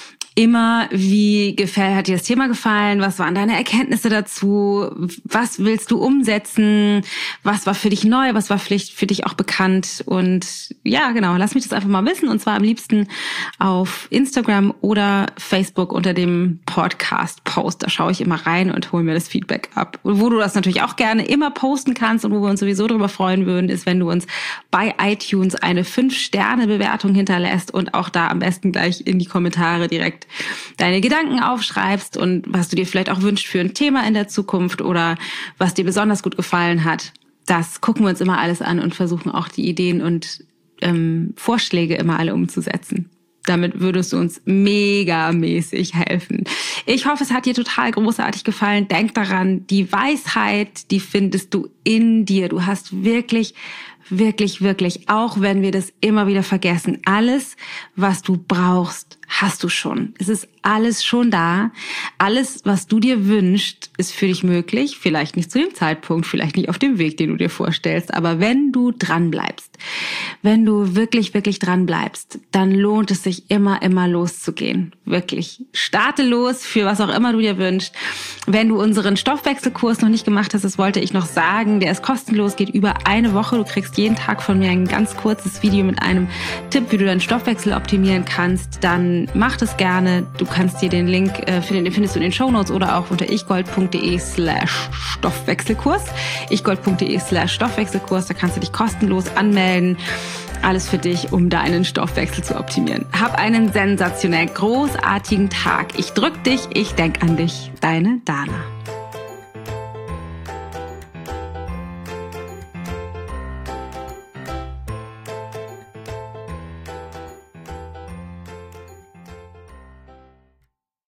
immer, wie gefällt, hat dir das Thema gefallen? Was waren deine Erkenntnisse dazu? Was willst du umsetzen? Was war für dich neu? Was war vielleicht für dich auch bekannt? Und ja, genau, lass mich das einfach mal wissen. Und zwar am liebsten auf Instagram oder Facebook unter dem Podcast-Post. Da schaue ich immer rein und hole mir das Feedback ab. Und wo du das natürlich auch gerne immer posten kannst und wo wir uns sowieso darüber freuen würden, ist, wenn du uns bei iTunes eine fünf Sterne Bewertung hinterlässt und auch da am besten gleich in die Kommentare direkt deine Gedanken aufschreibst und was du dir vielleicht auch wünschst für ein Thema in der Zukunft oder was dir besonders gut gefallen hat. Das gucken wir uns immer alles an und versuchen auch die Ideen und ähm, Vorschläge immer alle umzusetzen. Damit würdest du uns megamäßig helfen. Ich hoffe, es hat dir total großartig gefallen. Denk daran, die Weisheit, die findest du in dir. Du hast wirklich, wirklich, wirklich, auch wenn wir das immer wieder vergessen, alles, was du brauchst, hast du schon. Es ist alles schon da. Alles, was du dir wünschst, ist für dich möglich. Vielleicht nicht zu dem Zeitpunkt, vielleicht nicht auf dem Weg, den du dir vorstellst. Aber wenn du dran bleibst, wenn du wirklich, wirklich dran bleibst, dann lohnt es sich immer, immer loszugehen. Wirklich. Starte los für was auch immer du dir wünschst. Wenn du unseren Stoffwechselkurs noch nicht gemacht hast, das wollte ich noch sagen, der ist kostenlos, geht über eine Woche. Du kriegst jeden Tag von mir ein ganz kurzes Video mit einem Tipp, wie du deinen Stoffwechsel optimieren kannst. Dann mach das gerne. Du kannst dir den Link äh, finden, den findest du in den Shownotes oder auch unter ichgold.de slash Stoffwechselkurs. ichgold.de slash Stoffwechselkurs. Da kannst du dich kostenlos anmelden. Alles für dich, um deinen Stoffwechsel zu optimieren. Hab einen sensationell großartigen Tag. Ich drück dich, ich denk an dich. Deine Dana.